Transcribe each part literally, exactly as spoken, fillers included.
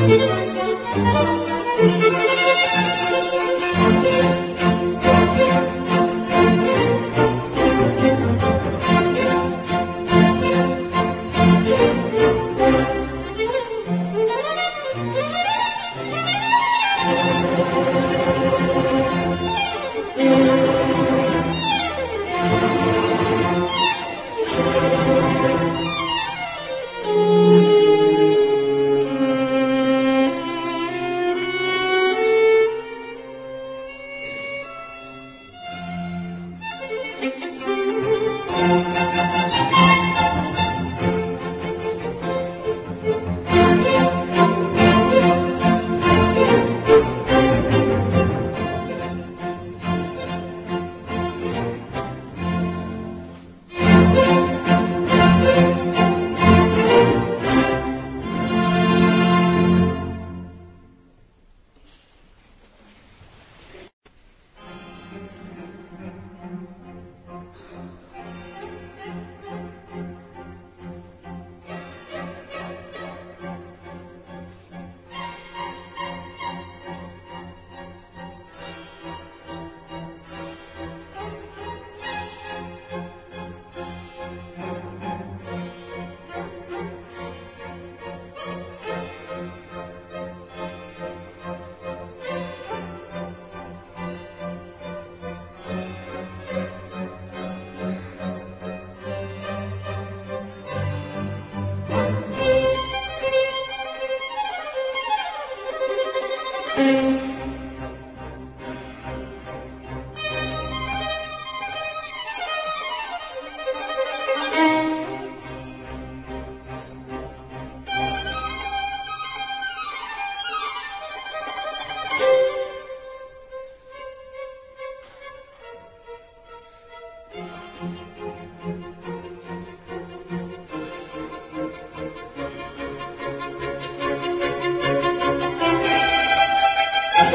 Thank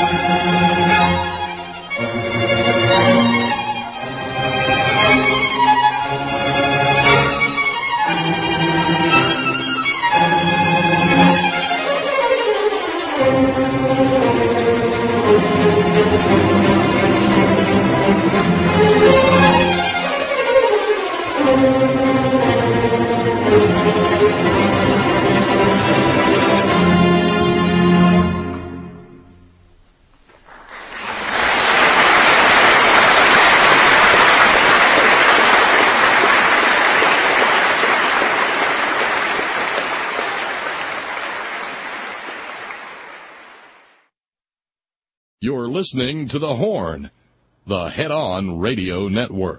You're listening to The Horn, the Head-On Radio Network.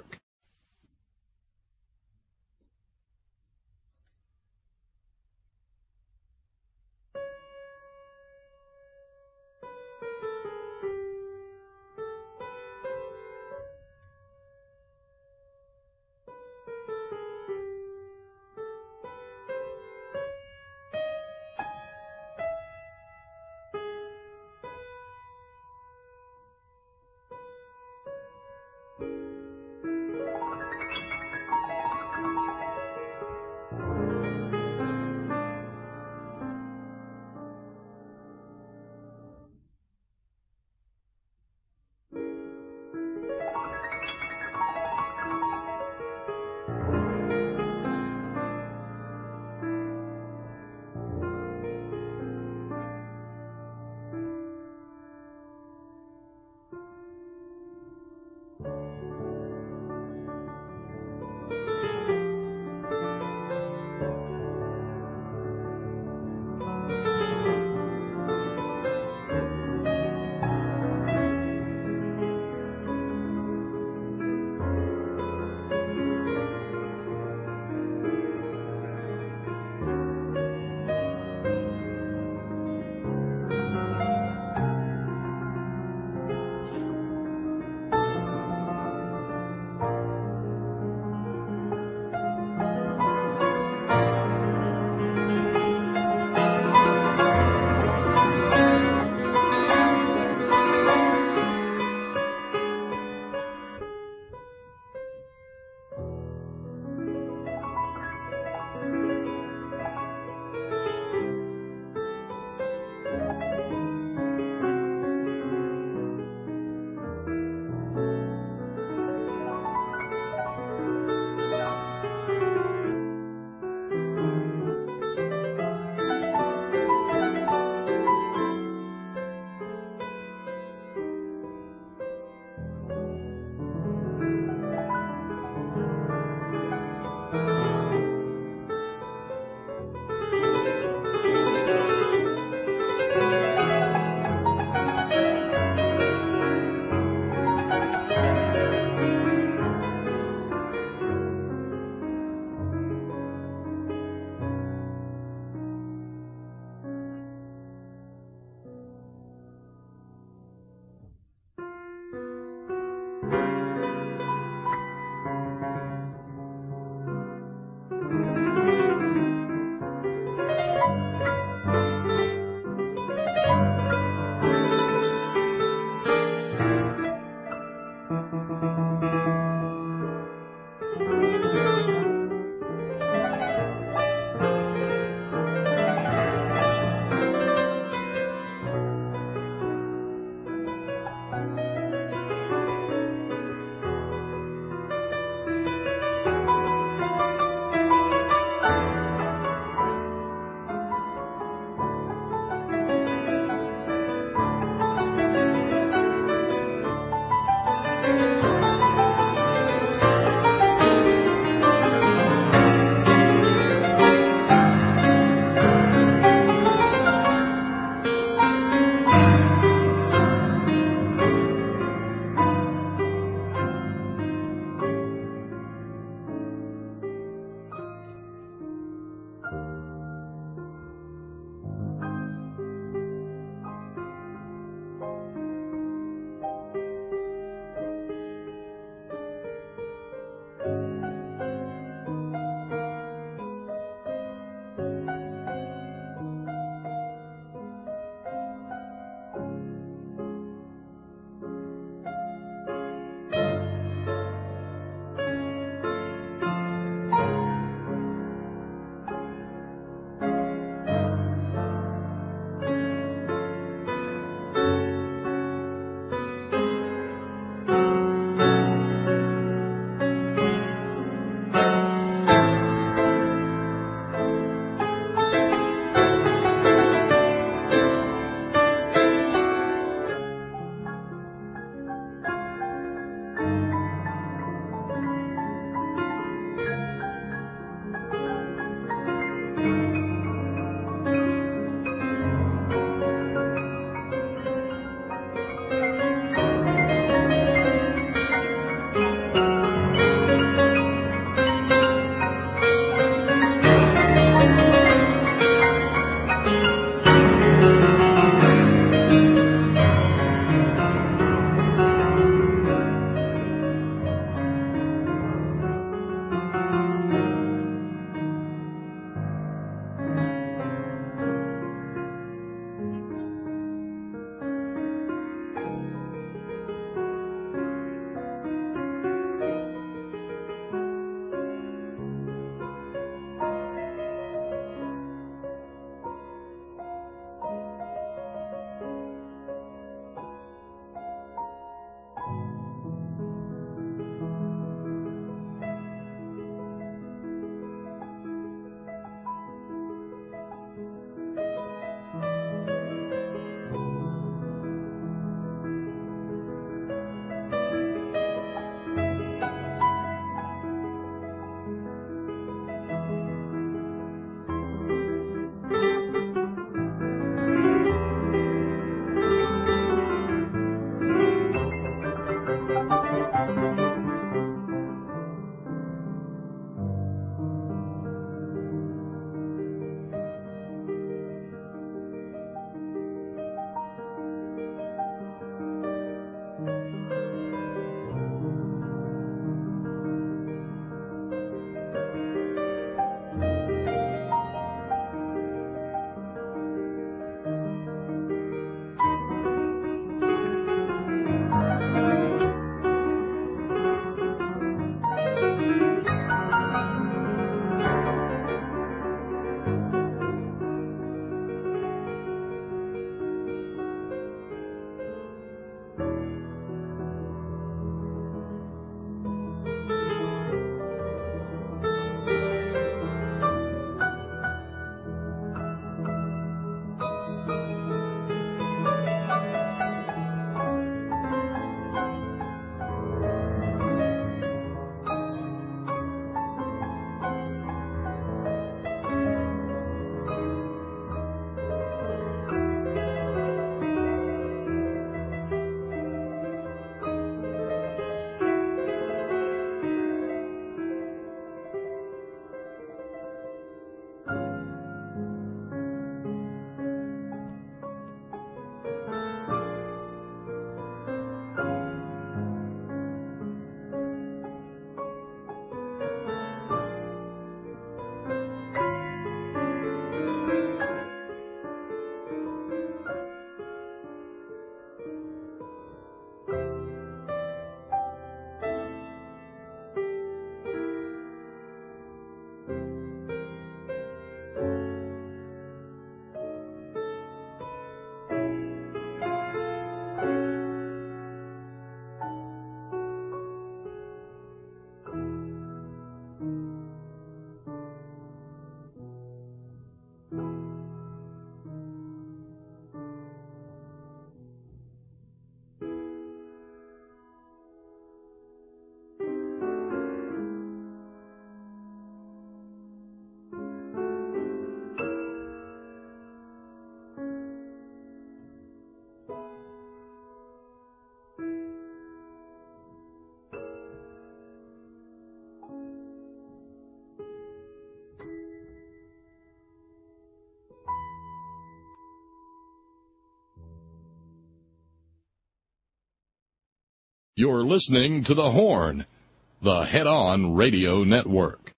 You're listening to The Horn, the head-on radio network.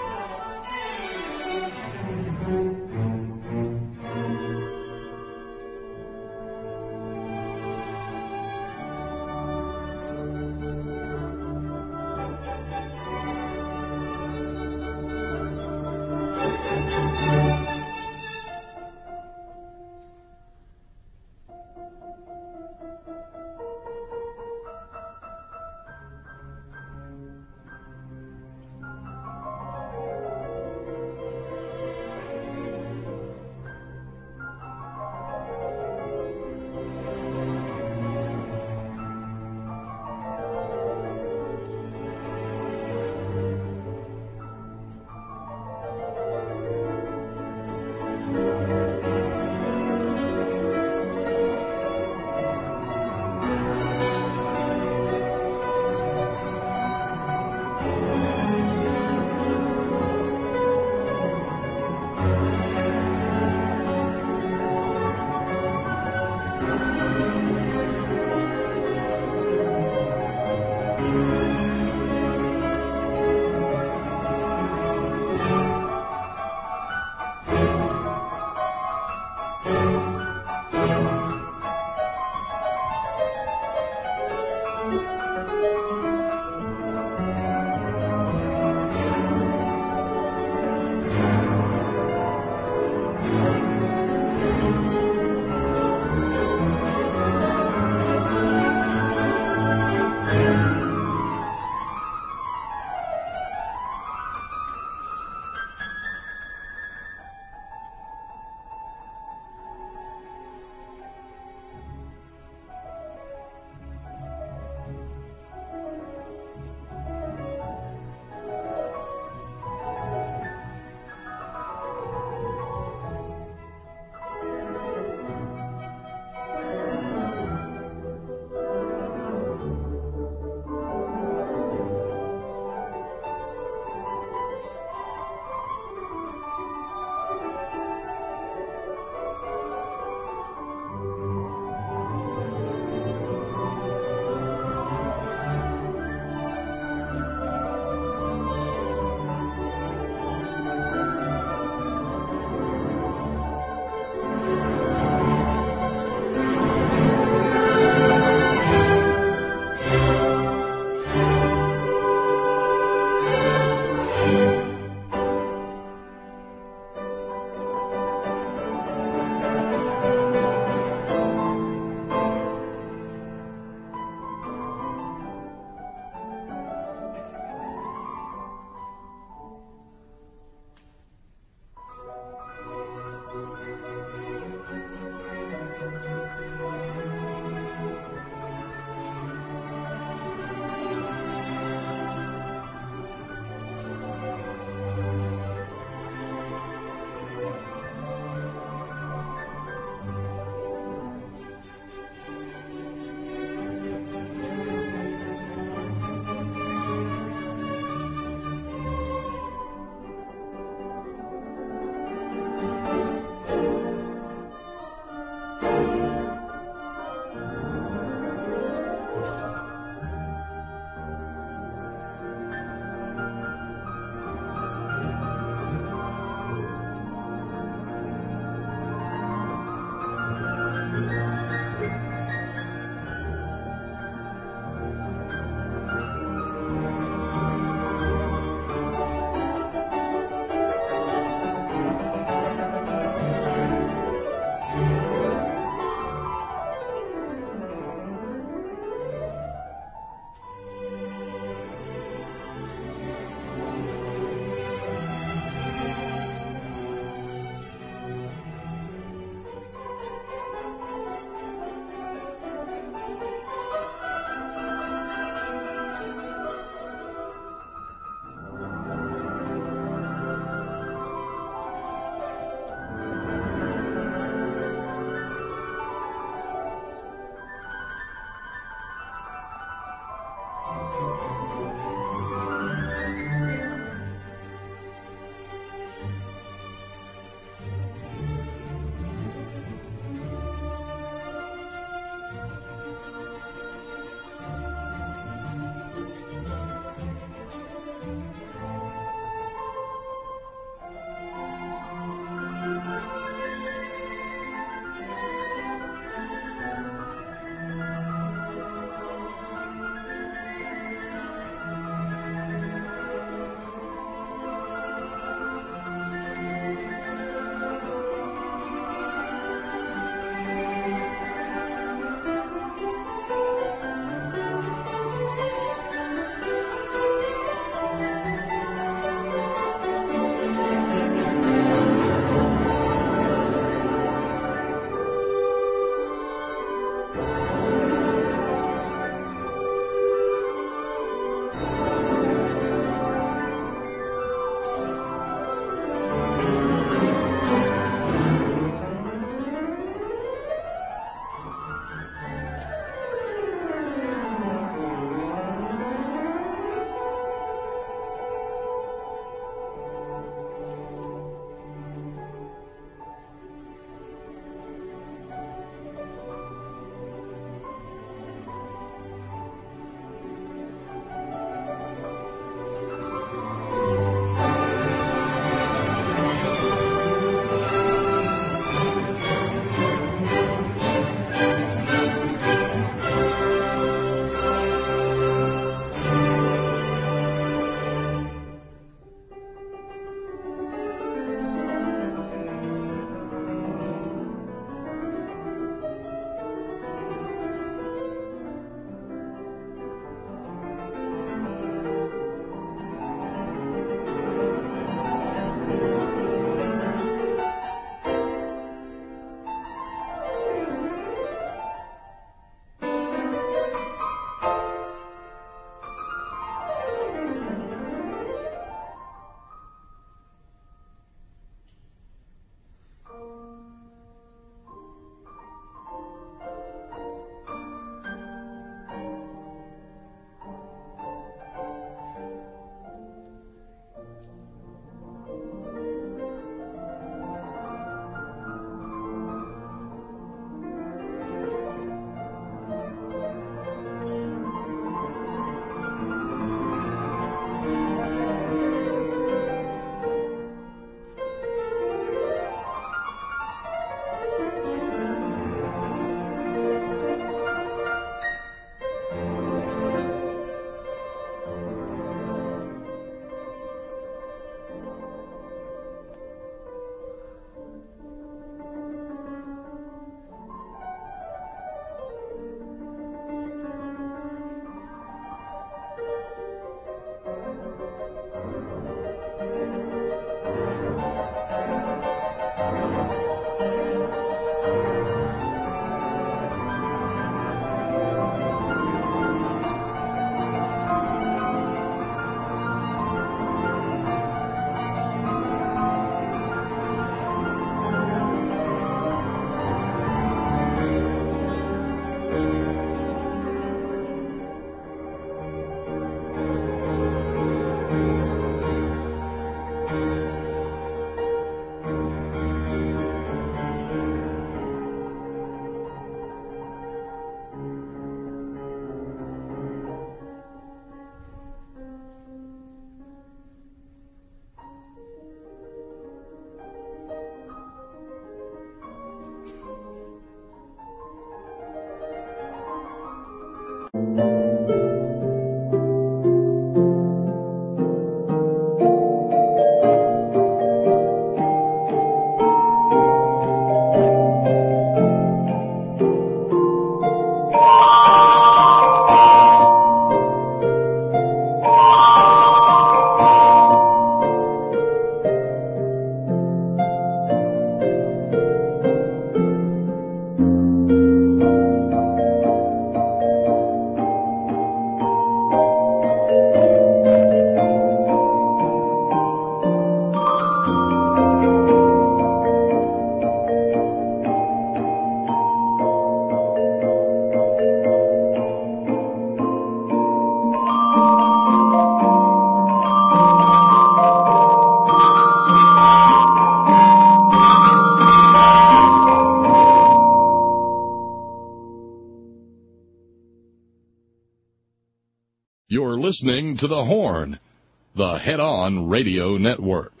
You're listening to The Horn, the Head-On Radio Network.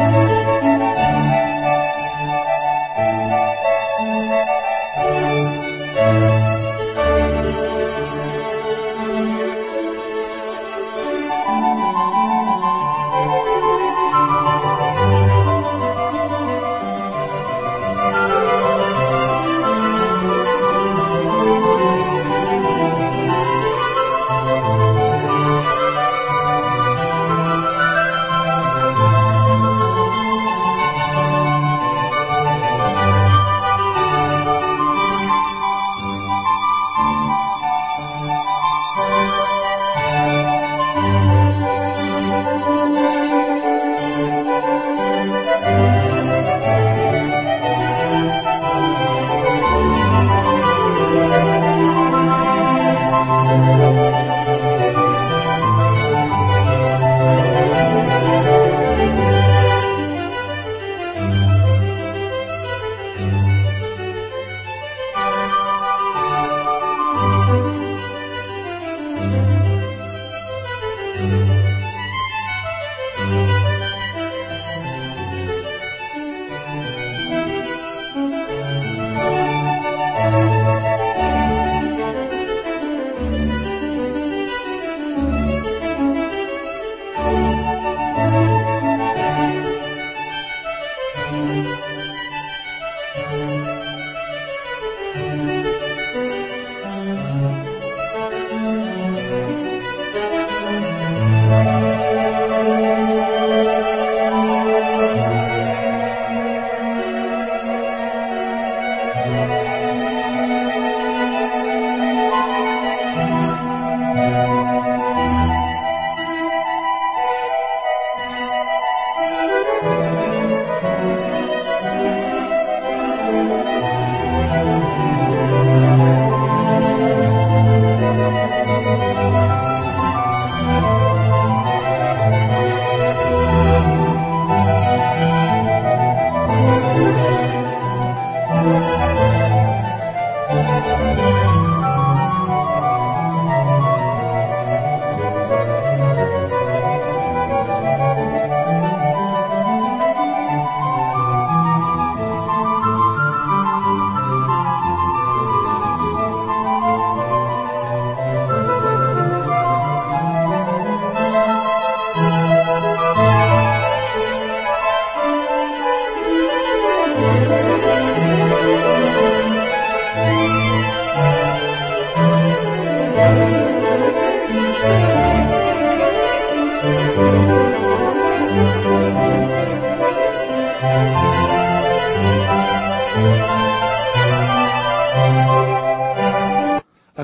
Thank you.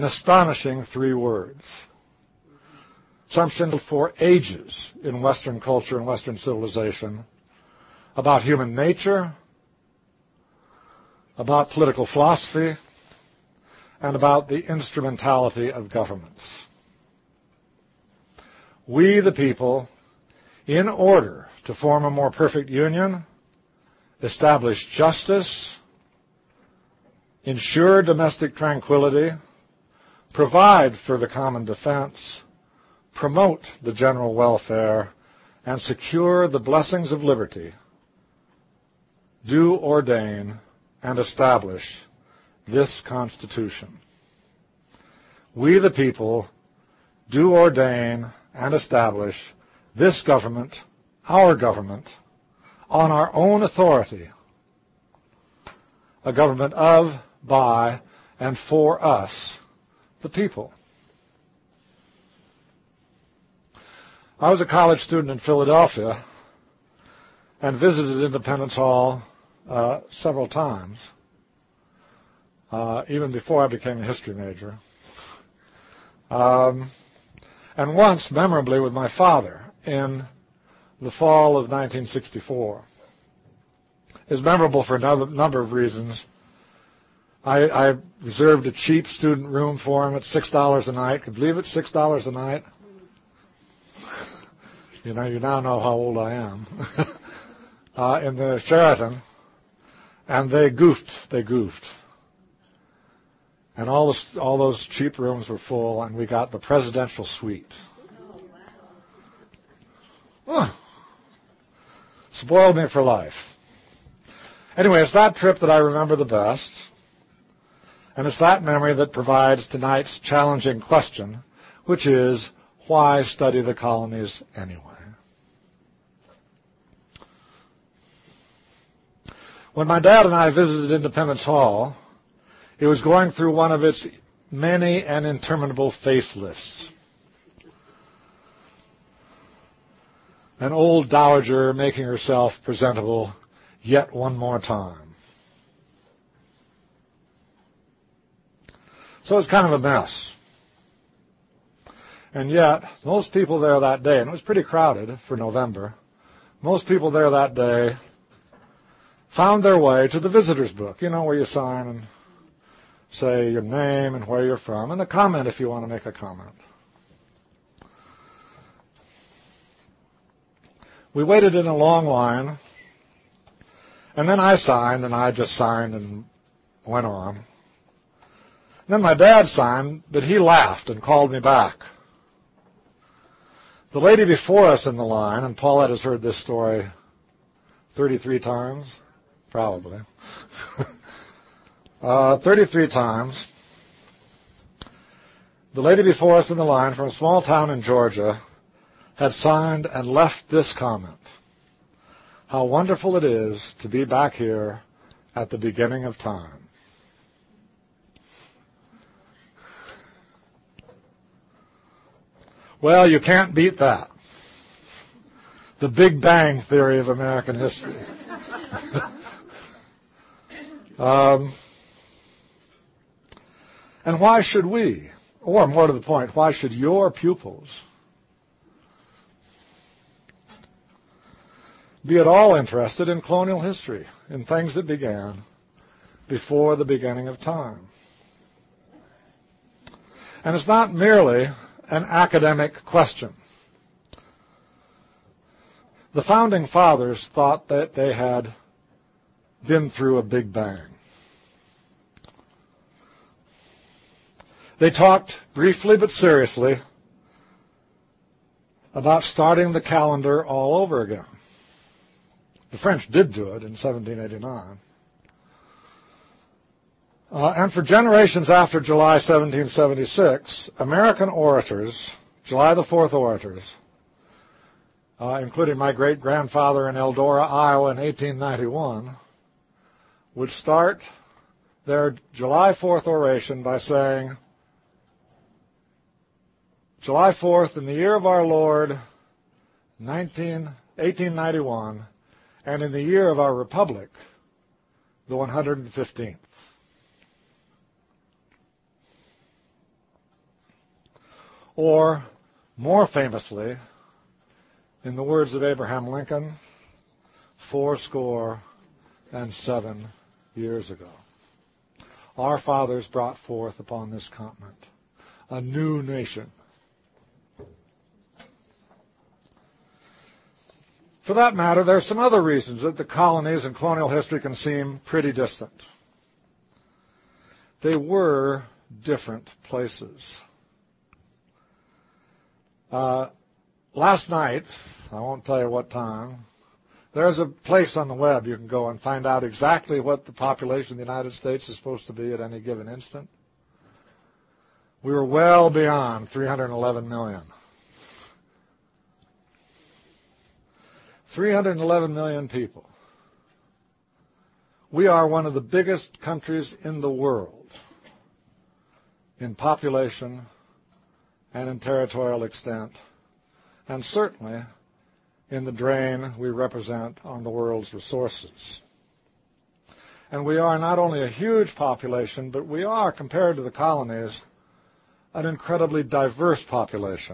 astonishing three words. Something for ages in Western culture and Western civilization about human nature, about political philosophy, and about the instrumentality of governments. We, the people, in order to form a more perfect union, establish justice, ensure domestic tranquility, provide for the common defense, promote the general welfare, and secure the blessings of liberty, do ordain and establish this Constitution. We, the people, do ordain and establish this government, our government, on our own authority, a government of, by, and for us, the people. I was a college student in Philadelphia and visited Independence Hall uh, several times, uh, even before I became a history major. Um, and once, memorably, with my father in the fall of nineteen sixty-four. It's memorable for a number of reasons. I, I reserved a cheap student room for him at six dollars a night. Could you believe it? six dollars a night? You know, you now know how old I am. uh, in the Sheraton. And they goofed. They goofed. And all, the, all those cheap rooms were full, and we got the presidential suite. Oh, spoiled me for life. Anyway, it's that trip that I remember the best. And it's that memory that provides tonight's challenging question, which is, why study the colonies anyway? When my dad and I visited Independence Hall, it was going through one of its many and interminable facelifts. An old dowager making herself presentable yet one more time. So it's kind of a mess. And yet, most people there that day, and it was pretty crowded for November, most people there that day found their way to the visitor's book, you know, where you sign and say your name and where you're from, and a comment if you want to make a comment. We waited in a long line, and then I signed, and I just signed and went on. And then my dad signed, but he laughed and called me back. The lady before us in the line, and Paulette has heard this story thirty-three times, probably, uh, thirty-three times. The lady before us in the line from a small town in Georgia had signed and left this comment: how wonderful it is to be back here at the beginning of time. Well, you can't beat that. The Big Bang Theory of American history. um, and why should we, or more to the point, why should your pupils be at all interested in colonial history, in things that began before the beginning of time? And it's not merely an academic question. The Founding Fathers thought that they had been through a Big Bang. They talked briefly but seriously about starting the calendar all over again. The French did do it in seventeen eighty-nine. Uh, and for generations after July seventeen seventy-six, American orators, July the fourth orators, uh, including my great-grandfather in Eldora, Iowa in eighteen ninety-one, would start their July fourth oration by saying, July fourth, in the year of our Lord, eighteen ninety-one, and in the year of our Republic, the one hundred fifteenth. Or, more famously, in the words of Abraham Lincoln, four score and seven years ago, our fathers brought forth upon this continent a new nation. For that matter, there are some other reasons that the colonies in colonial history can seem pretty distant. They were different places. Uh, last night, I won't tell you what time, there's a place on the web you can go and find out exactly what the population of the United States is supposed to be at any given instant. We were well beyond three hundred eleven million. three hundred eleven million people. We are one of the biggest countries in the world in population and in territorial extent, and certainly in the drain we represent on the world's resources. And we are not only a huge population, but we are, compared to the colonies, an incredibly diverse population.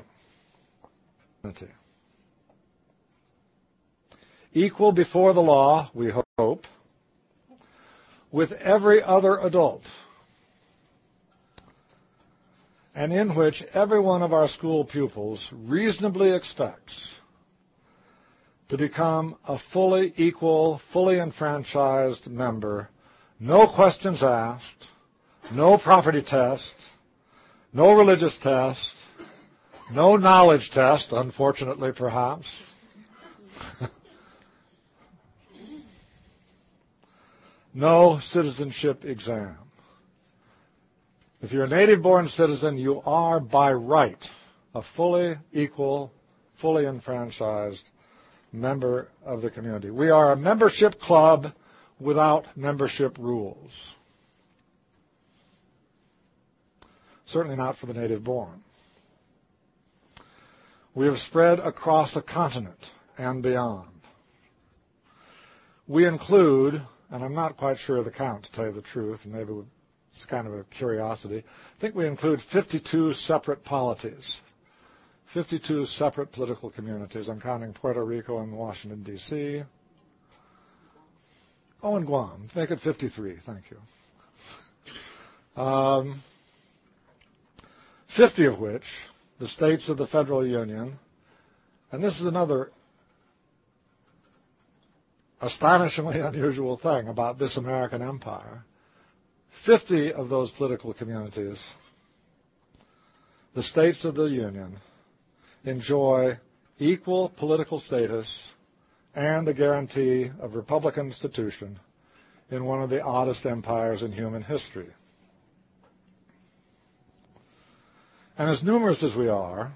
Equal before the law, we hope, with every other adult, and in which every one of our school pupils reasonably expects to become a fully equal, fully enfranchised member, no questions asked, no property test, no religious test, no knowledge test, unfortunately perhaps, no citizenship exam. If you're a native-born citizen, you are by right a fully equal, fully enfranchised member of the community. We are a membership club without membership rules. Certainly not for the native-born. We have spread across a continent and beyond. We include, and I'm not quite sure of the count to tell you the truth, and maybe it's kind of a curiosity, I think we include fifty-two separate polities, fifty-two separate political communities. I'm counting Puerto Rico and Washington, D C Oh, and Guam. Make it fifty-three. Thank you. Um, fifty of which, the states of the federal union, and this is another astonishingly unusual thing about this American empire, fifty of those political communities, the states of the union, enjoy equal political status and a guarantee of republican institution in one of the oddest empires in human history. And as numerous as we are,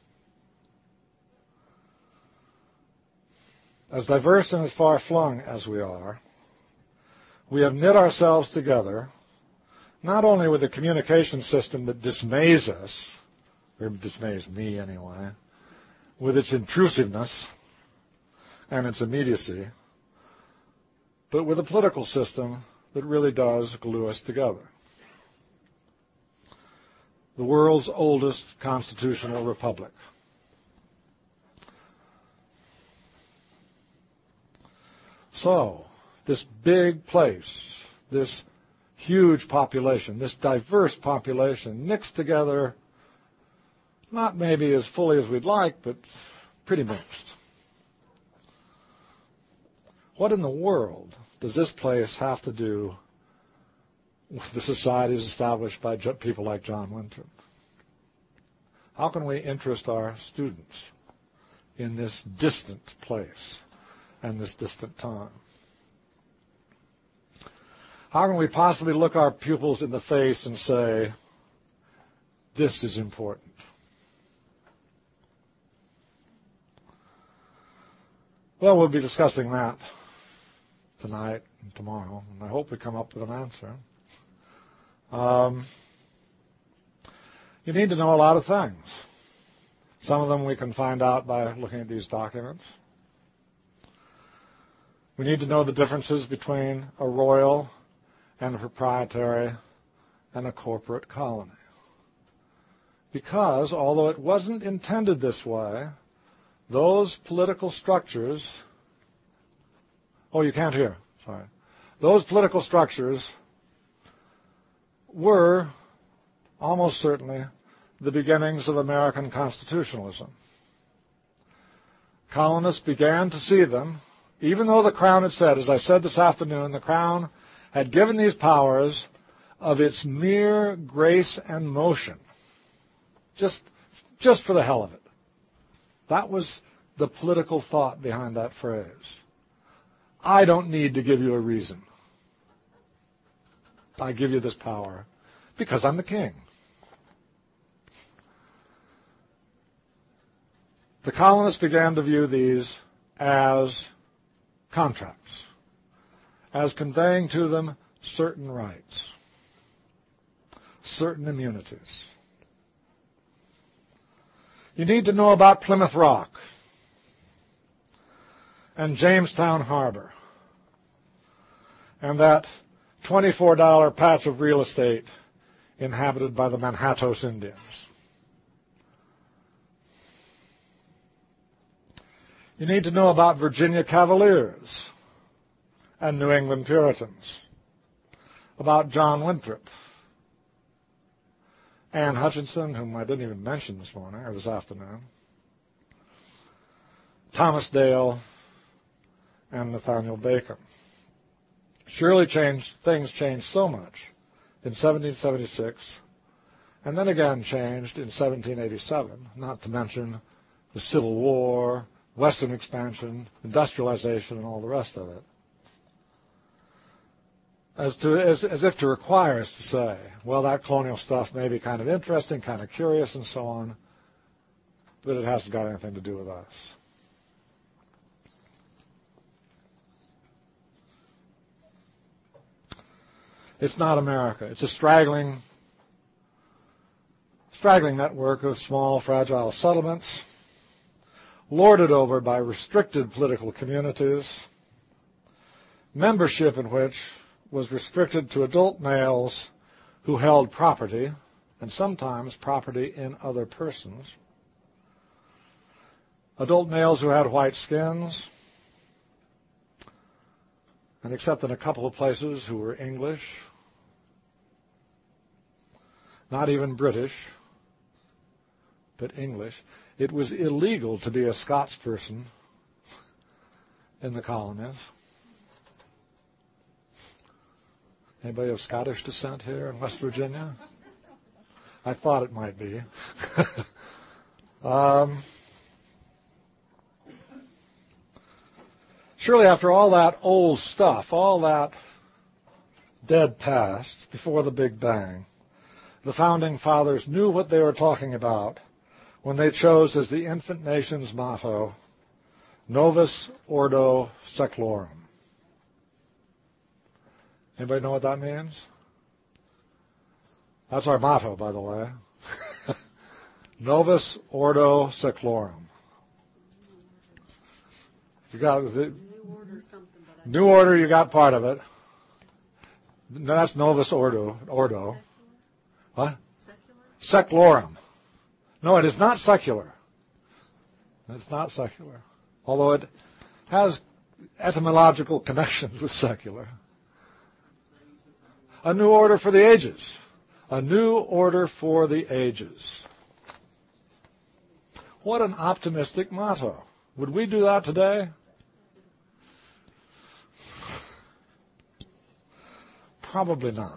as diverse and as far-flung as we are, we have knit ourselves together not only with a communication system that dismays us, or dismays me anyway, with its intrusiveness and its immediacy, but with a political system that really does glue us together. The world's oldest constitutional republic. So, this big place, this huge population, this diverse population, mixed together, not maybe as fully as we'd like, but pretty mixed. What in the world does this place have to do with the societies established by people like John Winthrop? How can we interest our students in this distant place and this distant time? How can we possibly look our pupils in the face and say, this is important? Well, we'll be discussing that tonight and tomorrow, and I hope we come up with an answer. Um, you need to know a lot of things. Some of them we can find out by looking at these documents. We need to know the differences between a royal and a proprietary and a corporate colony. Because, although it wasn't intended this way, those political structures, oh, you can't hear, sorry. Those political structures were almost certainly the beginnings of American constitutionalism. Colonists began to see them, even though the Crown had said, as I said this afternoon, the Crown had given these powers of its mere grace and motion, just, just for the hell of it. That was the political thought behind that phrase. I don't need to give you a reason. I give you this power because I'm the king. The colonists began to view these as contracts, as conveying to them certain rights, certain immunities. You need to know about Plymouth Rock and Jamestown Harbor and that twenty-four dollar patch of real estate inhabited by the Manhattan Indians. You need to know about Virginia Cavaliers and New England Puritans, about John Winthrop, Anne Hutchinson, whom I didn't even mention this morning or this afternoon, Thomas Dale, and Nathaniel Bacon. Surely changed, things changed so much in seventeen seventy-six, and then again changed in seventeen eighty-seven, not to mention the Civil War, Western expansion, industrialization, and all the rest of it. As, to, as, as if to require us to say, well, that colonial stuff may be kind of interesting, kind of curious, and so on, but it hasn't got anything to do with us. It's not America. It's a straggling, straggling network of small, fragile settlements, lorded over by restricted political communities, membership in which was restricted to adult males who held property, and sometimes property in other persons, adult males who had white skins, and except in a couple of places who were English, not even British, but English. It was illegal to be a Scots person in the colonies. Anybody of Scottish descent here in West Virginia? I thought it might be. um, surely after all that old stuff, all that dead past before the Big Bang, the Founding Fathers knew what they were talking about when they chose as the infant nation's motto, Novus Ordo Seclorum. Anybody know what that means? That's our motto, by the way. Novus Ordo Seclorum. You got the New Order, something, but New Order, you got part of it. No, that's Novus Ordo. Ordo. What? Secular? Seclorum. No, it is not secular. It's not secular. Although it has etymological connections with secular. A new order for the ages. A new order for the ages. What an optimistic motto. Would we do that today? Probably not.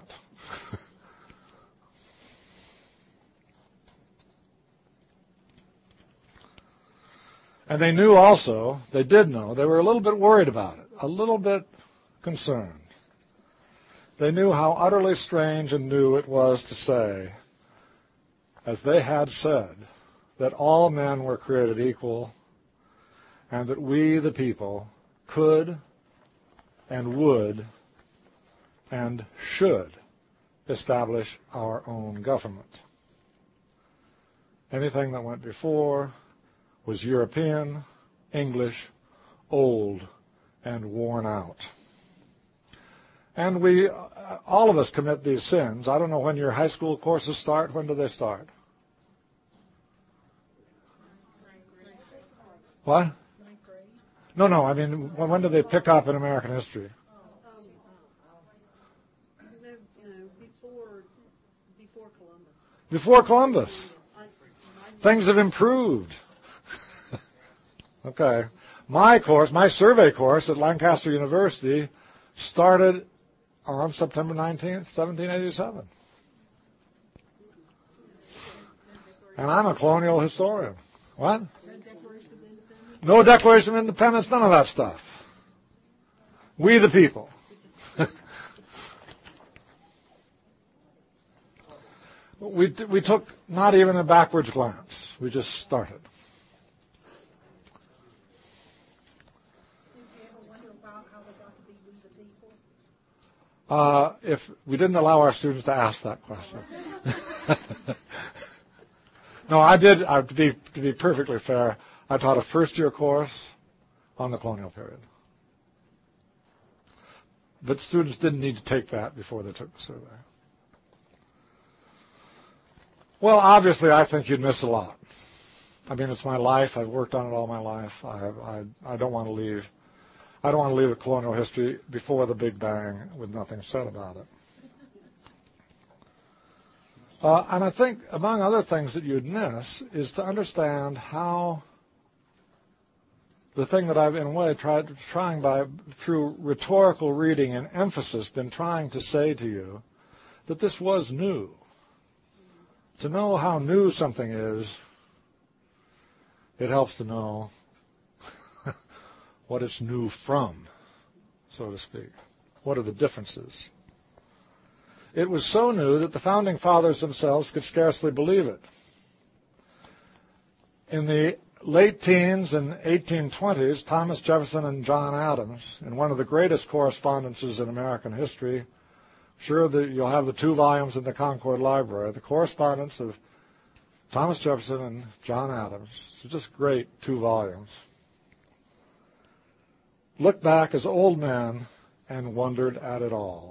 And they knew also, they did know, they were a little bit worried about it, a little bit concerned. They knew how utterly strange and new it was to say, as they had said, that all men were created equal and that we, the people, could and would and should establish our own government. Anything that went before was European, English, old, and worn out. And we, all of us commit these sins. I don't know when your high school courses start. When do they start? What? Ninth grade? No, no. I mean, when, when did they pick up in American history? Um, no, no, before, before Columbus. Before Columbus. I, I, Things have improved. Okay. My course, my survey course at Lancaster University started on September nineteenth, seventeen eighty-seven. And I'm a colonial historian. What? No Declaration of Independence, none of that stuff. We the people. we, we took not even a backwards glance. We just started. Uh, if we didn't allow our students to ask that question. No, I did, uh, to be to be perfectly fair, I taught a first-year course on the colonial period. But students didn't need to take that before they took the survey. Well, obviously, I think you'd miss a lot. I mean, it's my life. I've worked on it all my life. I, I, I don't want to leave. I don't want to leave the colonial history before the Big Bang with nothing said about it. Uh, and I think, among other things that you'd miss, is to understand how the thing that I've, in a way, tried trying by through rhetorical reading and emphasis, been trying to say to you, that this was new. To know how new something is, it helps to know what it's new from, so to speak. What are the differences? It was so new that the Founding Fathers themselves could scarcely believe it. In the late teens and eighteen twenties, Thomas Jefferson and John Adams, in one of the greatest correspondences in American history, sure that you'll have the two volumes in the Concord Library, the correspondence of Thomas Jefferson and John Adams, it's just great two volumes, looked back as old men and wondered at it all.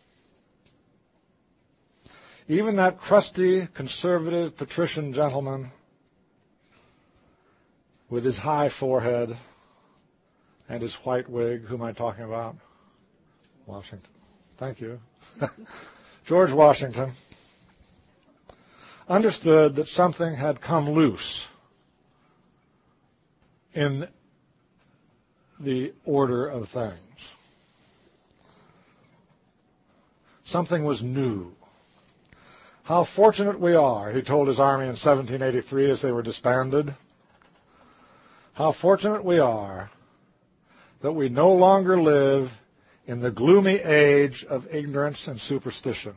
Even that crusty, conservative, patrician gentleman with his high forehead and his white wig, who am I talking about? Washington. Thank you. George Washington understood that something had come loose in the order of things. Something was new. How fortunate we are, he told his army in seventeen eighty-three as they were disbanded. How fortunate we are that we no longer live in the gloomy age of ignorance and superstition.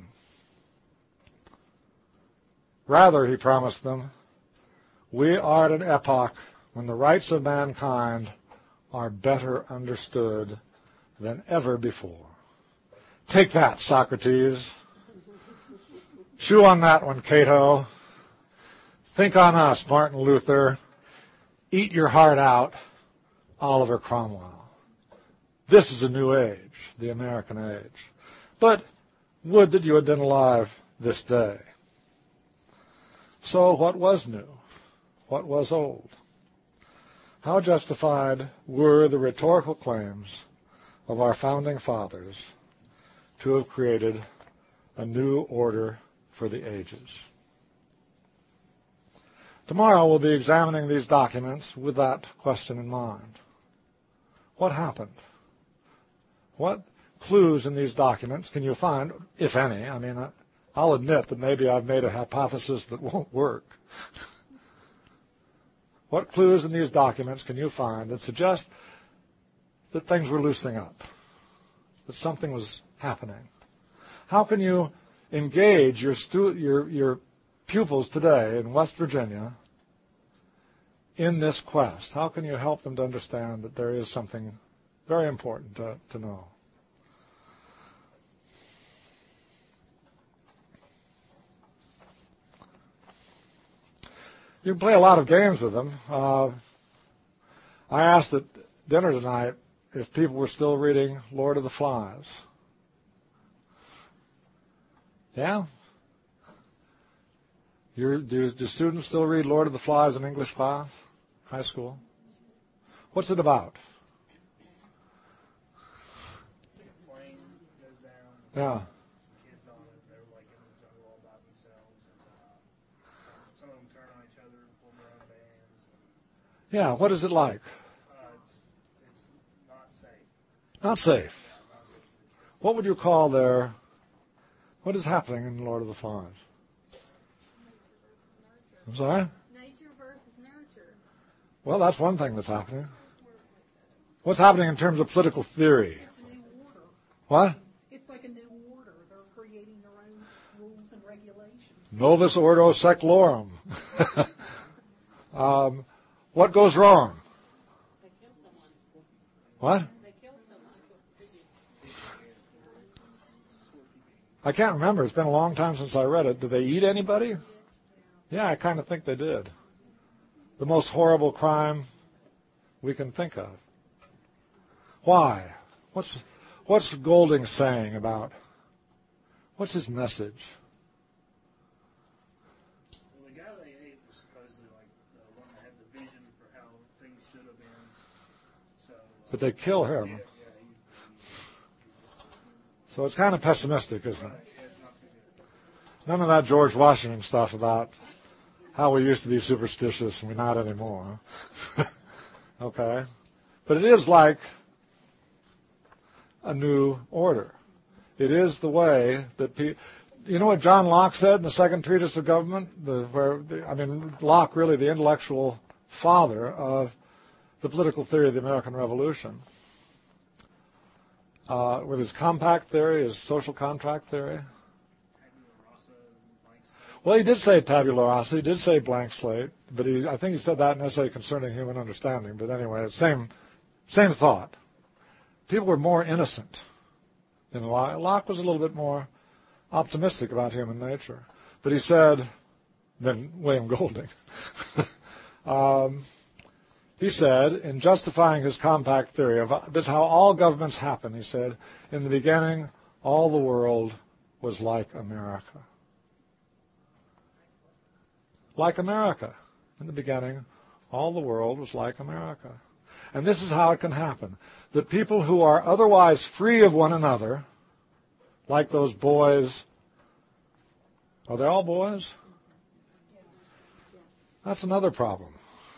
Rather, he promised them, we are at an epoch when the rights of mankind are better understood than ever before. Take that, Socrates. Chew on that one, Cato. Think on us, Martin Luther. Eat your heart out, Oliver Cromwell. This is a new age, the American age. But would that you had been alive this day. So what was new? What was old? How justified were the rhetorical claims of our founding fathers to have created a new order for the ages? Tomorrow we'll be examining these documents with that question in mind. What happened? What clues in these documents can you find, if any? I mean, I'll admit that maybe I've made a hypothesis that won't work. What clues in these documents can you find that suggest that things were loosening up, that something was happening? How can you engage your, stu- your, your pupils today in West Virginia in this quest? How can you help them to understand that there is something very important to, to know? You can play a lot of games with them. Uh, I asked at dinner tonight if people were still reading Lord of the Flies. Yeah? You're, do, do students still read Lord of the Flies in English class? High school? What's it about? Plane goes down. Yeah. Some kids on it. They're like in the jungle all by themselves, and uh, some of them turn on each other and form their own bands. And, Yeah. What is it like? uh, it's it's not safe. Not safe. Yeah, not good for the kids. What would you call their? What is happening in Lord of the Flies? I'm sorry? Nature versus nurture. Well, that's one thing that's happening. What's happening in terms of political theory? It's a new order. What? It's like a new order. They're creating their own rules and regulations. Novus ordo seclorum. um, what goes wrong? They kill someone. What? They kill someone. I can't remember. It's been a long time since I read it. Did they eat anybody? Yeah, I kind of think they did. The most horrible crime we can think of. Why? What's what's Golding saying about? What's his message? Well, the guy they ate was supposedly like the one that had the vision for how things should have been. So. Uh, But they kill yeah, him. yeah. He, So it's kind of pessimistic, isn't right, it? yeah, it's not too good. None of that George Washington stuff about how we used to be superstitious and we're not anymore. Okay? But it is like a new order. It is the way that people... You know what John Locke said in the Second Treatise of Government? The, where the, I mean, Locke, really the intellectual father of the political theory of the American Revolution. Uh, with his compact theory, his social contract theory. Well, he did say tabula rasa. He did say blank slate, but he, I think he said that in an essay concerning human understanding. But anyway, same, same thought. People were more innocent. You know, Locke was a little bit more optimistic about human nature, but he said than William Golding. um, he said, in justifying his compact theory of this, is how all governments happen. He said, in the beginning, all the world was like America. Like America. In the beginning, all the world was like America. And this is how it can happen. That people who are otherwise free of one another, like those boys, are they all boys? That's another problem.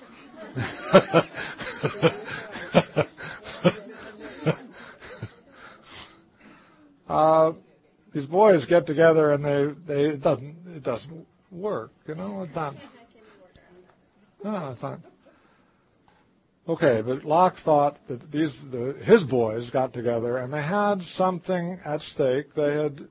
uh, these boys get together and they, they it doesn't it doesn't work, you know, it's not. No, it's not. Okay, but Locke thought that these the, his boys got together and they had something at stake. They had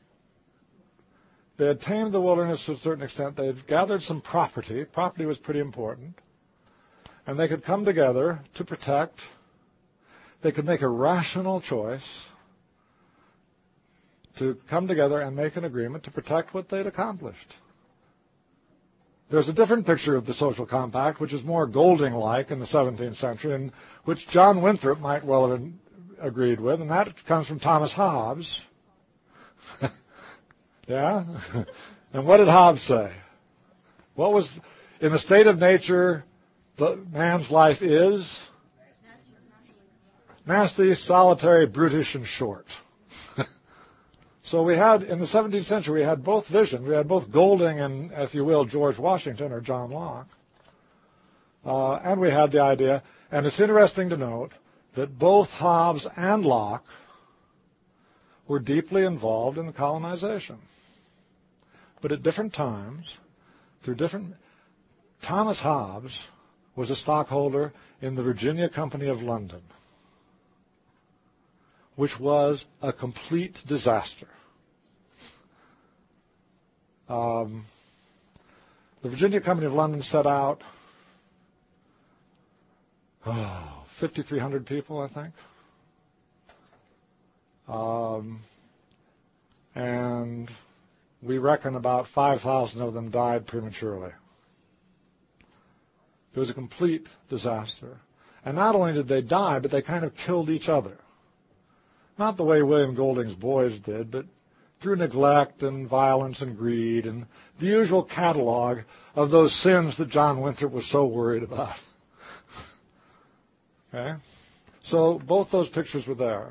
they had tamed the wilderness to a certain extent. They had gathered some property. Property was pretty important. And they could come together to protect. They could make a rational choice to come together and make an agreement to protect what they'd accomplished. There's a different picture of the social compact, which is more Golding-like in the seventeenth century, and which John Winthrop might well have agreed with, and that comes from Thomas Hobbes. Yeah? And what did Hobbes say? What was, in the state of nature, the man's life is? Nasty, solitary, brutish, and short. So we had, in the seventeenth century, we had both visions. We had both Golding and, if you will, George Washington or John Locke. Uh, and we had the idea, and it's interesting to note that both Hobbes and Locke were deeply involved in the colonization. But at different times, through different... Thomas Hobbes was a stockholder in the Virginia Company of London, which was a complete disaster. Um, the Virginia Company of London set out oh, fifty-three hundred people, I think. Um, and we reckon about five thousand of them died prematurely. It was a complete disaster. And not only did they die, but they kind of killed each other. Not the way William Golding's boys did, but through neglect and violence and greed and the usual catalog of those sins that John Winthrop was so worried about. Okay? So both those pictures were there.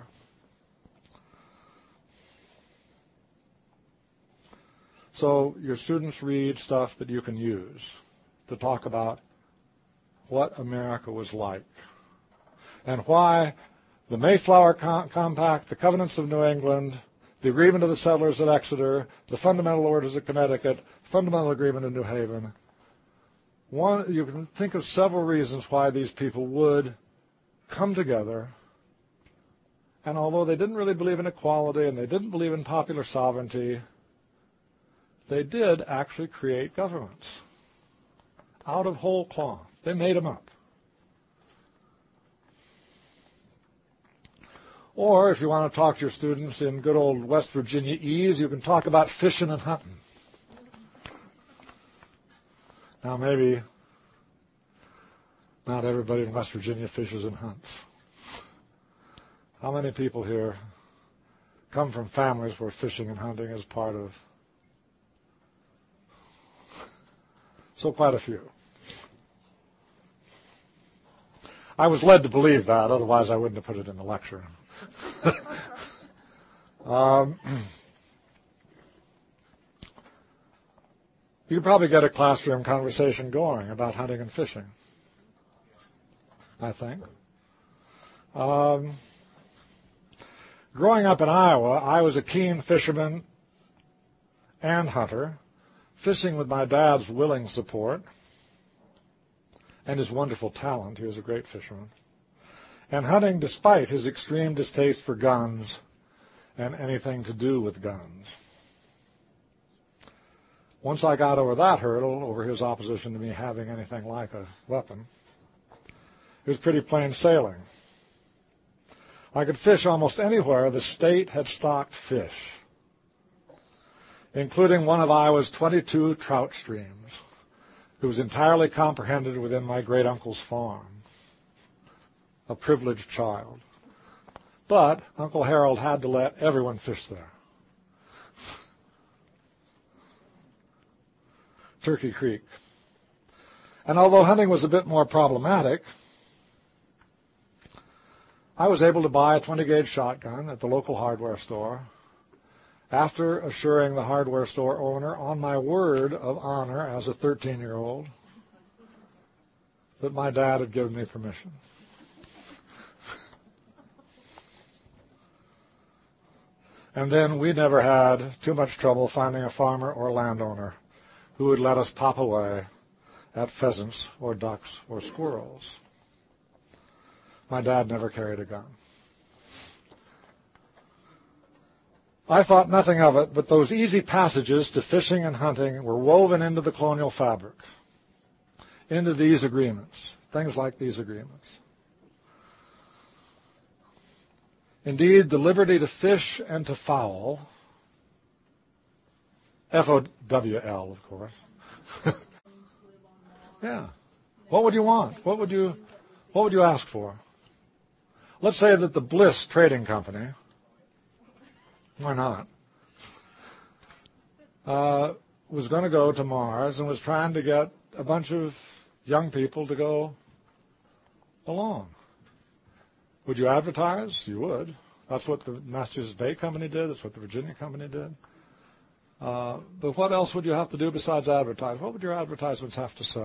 So your students read stuff that you can use to talk about what America was like and why the Mayflower Com- Compact, the Covenants of New England, the Agreement of the Settlers at Exeter, the Fundamental Orders of Connecticut, Fundamental Agreement of New Haven. One, you can think of several reasons why these people would come together, and although they didn't really believe in equality and they didn't believe in popular sovereignty, they did actually create governments out of whole cloth. They made them up. Or if you want to talk to your students in good old West Virginia-ese, you can talk about fishing and hunting. Now maybe not everybody in West Virginia fishes and hunts. How many people here come from families where fishing and hunting is part of? So quite a few. I was led to believe that, otherwise I wouldn't have put it in the lecture. um, you could probably get a classroom conversation going about hunting and fishing, I think. Um, growing up in Iowa, I was a keen fisherman and hunter, fishing with my dad's willing support and his wonderful talent. He was a great fisherman. And hunting despite his extreme distaste for guns and anything to do with guns. Once I got over that hurdle, over his opposition to me having anything like a weapon, it was pretty plain sailing. I could fish almost anywhere the state had stocked fish, including one of Iowa's twenty-two trout streams, that was entirely comprehended within my great-uncle's farm. A privileged child. But Uncle Harold had to let everyone fish there. Turkey Creek. And although hunting was a bit more problematic, I was able to buy a twenty gauge shotgun at the local hardware store after assuring the hardware store owner on my word of honor as a thirteen-year-old that my dad had given me permission. And then we never had too much trouble finding a farmer or landowner who would let us pop away at pheasants or ducks or squirrels. My dad never carried a gun. I thought nothing of it, but those easy passages to fishing and hunting were woven into the colonial fabric, into these agreements, things like these agreements. Indeed, the liberty to fish and to fowl, F O W L, of course. Yeah. What would you want? What would you, what would you ask for? Let's say that the Bliss Trading Company, why not, uh, was going to go to Mars and was trying to get a bunch of young people to go along. Would you advertise? You would. That's what the Massachusetts Bay Company did. That's what the Virginia Company did. Uh, but what else would you have to do besides advertise? What would your advertisements have to say?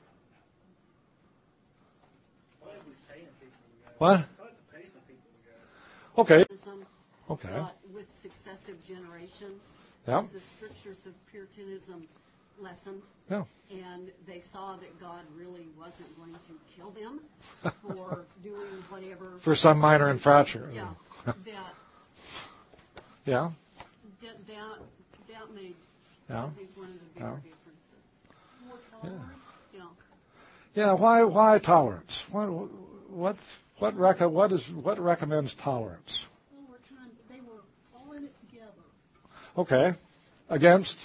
What? Okay. Okay. Uh, with successive generations, Yeah. as the strictures of Puritanism lessened, Yeah. and they saw that God really wasn't going to kill them for doing whatever. For some minor infraction. Yeah. That. Yeah. That that, that made, Yeah. I think, one of the bigger Yeah. differences. More tolerance. Yeah. Yeah. Why? Why tolerance? What? What? What? Rec- what is? What recommends tolerance? Well, we're trying, they were all in it together. Okay. Against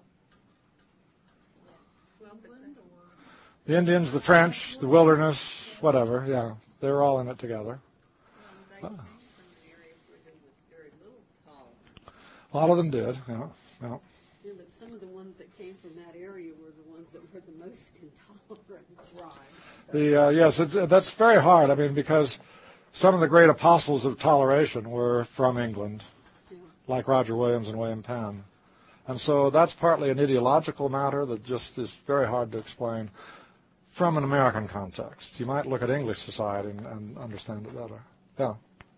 England or the Indians, the French, the wilderness, whatever. Yeah. They were all in it together. They came from an area where there was very little tolerance. A lot of them did. Yeah. Yeah. Yeah, but some of the ones that came from that area were the ones ones that were the most intolerant. Right. The uh, yes, it's, that's very hard. I mean, because some of the great apostles of toleration were from England, Yeah. like Roger Williams and William Penn. And so that's partly an ideological matter that just is very hard to explain from an American context. You might look at English society and, and understand it better. Yeah.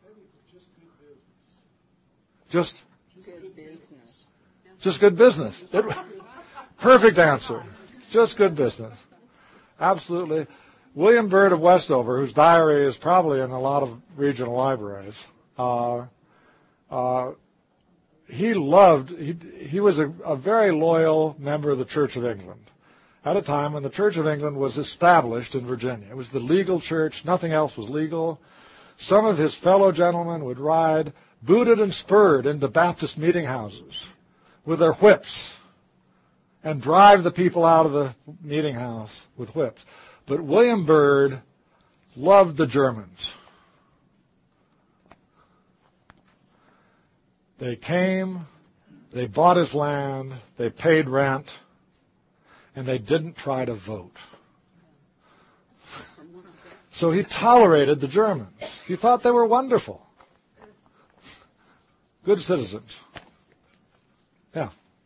Just Good business. just good business. It, perfect answer. Just good business. Absolutely. William Byrd of Westover, whose diary is probably in a lot of regional libraries, uh, uh, he loved, he, he was a, a very loyal member of the Church of England at a time when the Church of England was established in Virginia. It was the legal church. Nothing else was legal. Some of his fellow gentlemen would ride booted and spurred into Baptist meeting houses with their whips and drive the people out of the meeting house with whips. But William Byrd loved the Germans. They came, they bought his land, they paid rent, and they didn't try to vote. So he tolerated the Germans. He thought they were wonderful. Good citizens. Yeah.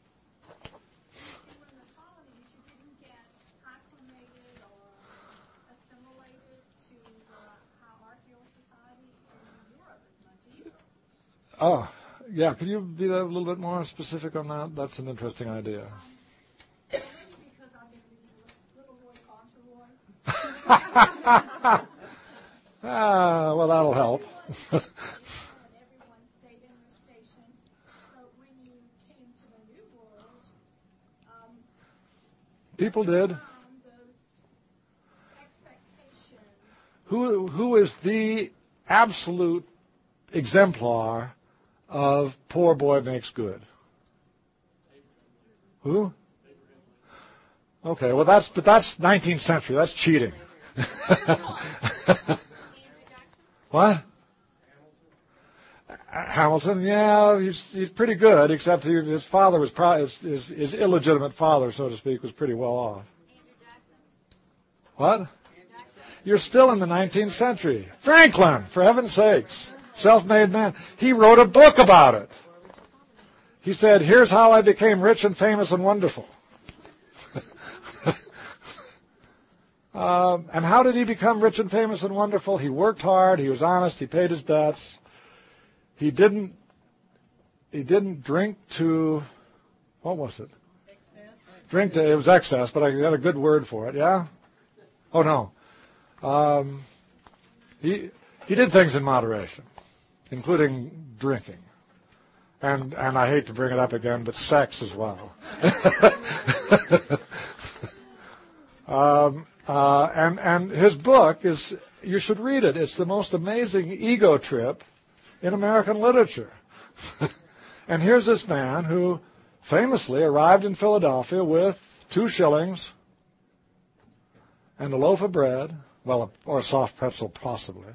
In the colonies, you didn't get acclimated or assimilated to the hierarchical society in Europe as much either. Oh, yeah. Could you be a little bit more specific on that? That's an interesting idea. Um, maybe because I've been reading Little Boy Fauntleroy. Ah, well, that'll help. And everyone stayed in their station. But when you came to the New World, um, People did. found those expectations. Who who is the absolute exemplar of poor boy makes good? Who? Okay, well that's but that's nineteenth century. That's cheating. What? Hamilton, yeah, he's he's pretty good, except he, his father was pro- his, his his illegitimate father, so to speak, was pretty well off. What? You're still in the nineteenth century. Franklin, for heaven's sakes, self-made man. He wrote a book about it. He said, "Here's how I became rich and famous and wonderful." um, and how did he become rich and famous and wonderful? He worked hard. He was honest. He paid his debts. He didn't. He didn't drink to. What was it? Excess. Drink to. It was excess, but I got a good word for it. Yeah. Oh no. Um, he he did things in moderation, including drinking, and and I hate to bring it up again, but sex as well. um, uh, and and his book is, you should read it. It's the most amazing ego trip in American literature. And here's this man who famously arrived in Philadelphia with two shillings and a loaf of bread, well, or a soft pretzel possibly,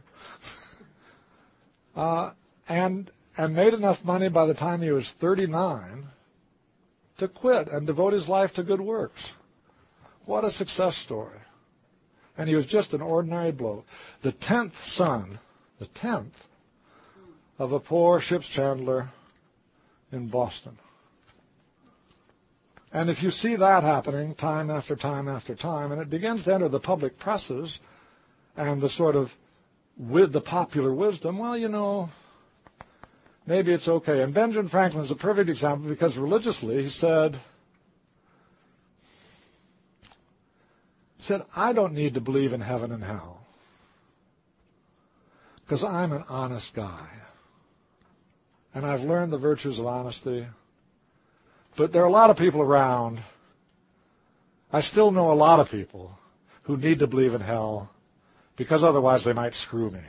uh, and and made enough money by the time he was thirty-nine to quit and devote his life to good works. What a success story. And he was just an ordinary bloke. The tenth son, the tenth, of a poor ship's chandler in Boston. And if you see that happening time after time after time, and it begins to enter the public presses and the sort of with the popular wisdom, well, you know, maybe it's okay. And Benjamin Franklin is a perfect example because religiously he said, he said, I don't need to believe in heaven and hell because I'm an honest guy. And I've learned the virtues of honesty. But there are a lot of people around. I still know a lot of people who need to believe in hell because otherwise they might screw me.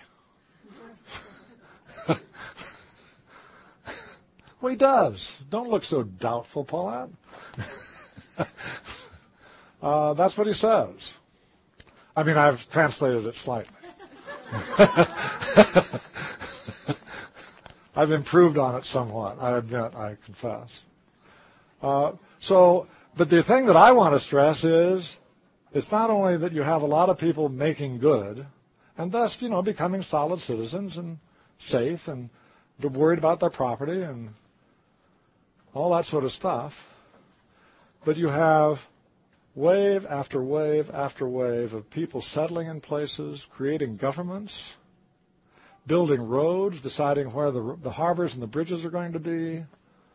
Well, he does. Don't look so doubtful, Paulette. uh, that's what he says. I mean, I've translated it slightly. I've improved on it somewhat, I admit, I confess. Uh, so But the thing that I want to stress is it's not only that you have a lot of people making good and thus, you know, becoming solid citizens and safe and they're worried about their property and all that sort of stuff, but you have wave after wave after wave of people settling in places, creating governments, building roads, deciding where the, the harbors and the bridges are going to be.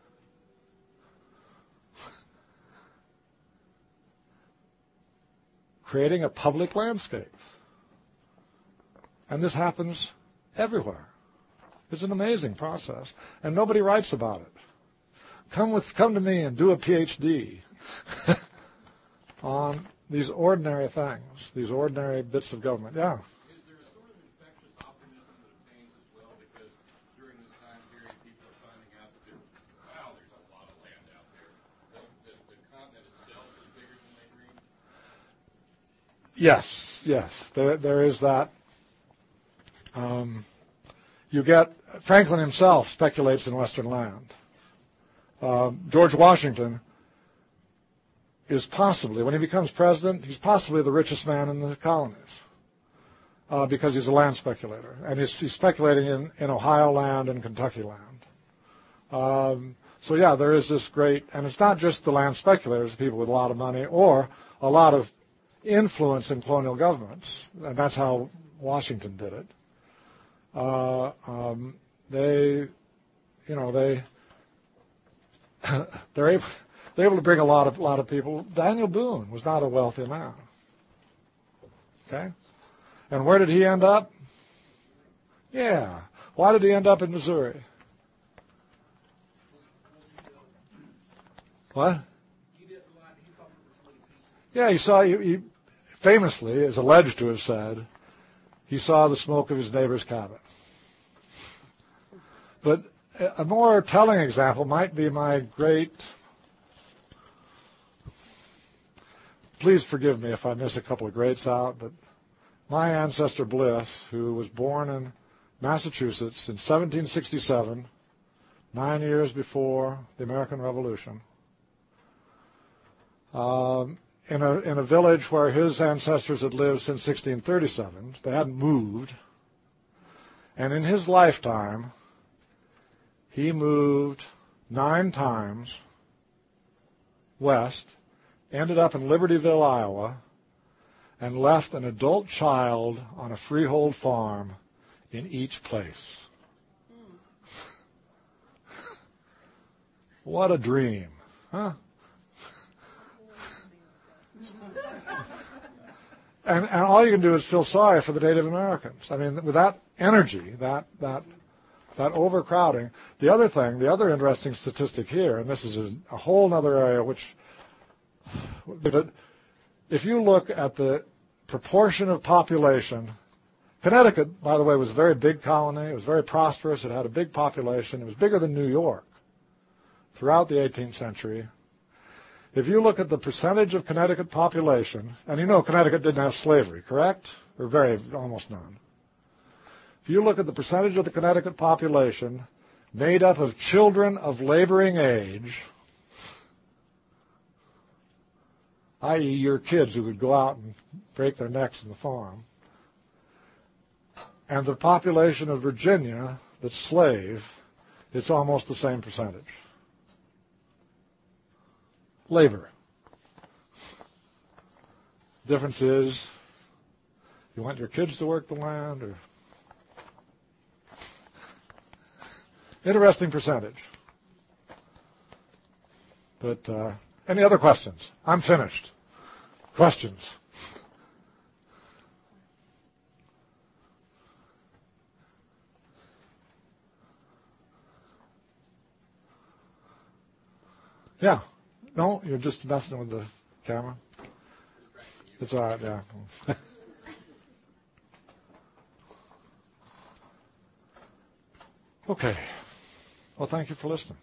Creating a public landscape. And this happens everywhere. It's an amazing process. And nobody writes about it. Come with, come to me and do a P H D on these ordinary things, these ordinary bits of government. Yeah. Is there a sort of infectious optimism that obtains as well? Because during this time period, people are finding out that there, wow, there's a lot of land out there. The, the, the continent itself is bigger than they dreamed. Yes, yes. There, there is that. Um, you get Franklin himself speculates in Western land. Uh, George Washington is possibly, when he becomes president, he's possibly the richest man in the colonies uh, because he's a land speculator. And he's, he's speculating in, in Ohio land and Kentucky land. Um, so, yeah, there is this great, and it's not just the land speculators, people with a lot of money or a lot of influence in colonial governments, and that's how Washington did it. Uh, um, they, you know, they they're able they're able to bring a lot of lot of people. Daniel Boone was not a wealthy man. Okay, and where did he end up? Yeah, why did he end up in Missouri? What? Yeah, he saw. He, he famously is alleged to have said he saw the smoke of his neighbor's cabin. But a more telling example might be my great. Please forgive me if I miss a couple of greats out, but my ancestor Bliss, who was born in Massachusetts in seventeen sixty-seven, nine years before the American Revolution. Um, in a in a village where his ancestors had lived since sixteen thirty-seven. They hadn't moved. And in his lifetime, he moved nine times west, ended up in Libertyville, Iowa, and left an adult child on a freehold farm in each place. What a dream, huh? And, and all you can do is feel sorry for the Native Americans. I mean, with that energy, that that that overcrowding. The other thing, the other interesting statistic here, and this is a, a whole other area which, but if you look at the proportion of population, Connecticut, by the way, was a very big colony. It was very prosperous. It had a big population. It was bigger than New York throughout the eighteenth century. If you look at the percentage of Connecticut population, and you know Connecticut didn't have slavery, correct? Or very, almost none. If you look at the percentage of the Connecticut population made up of children of laboring age, that is your kids who would go out and break their necks in the farm, and the population of Virginia that's slave, it's almost the same percentage. Labor. Difference is, you want your kids to work the land, or interesting percentage. But uh, any other questions? I'm finished. Questions? Yeah. No, you're just messing with the camera. It's all right, yeah. Okay. Well, thank you for listening.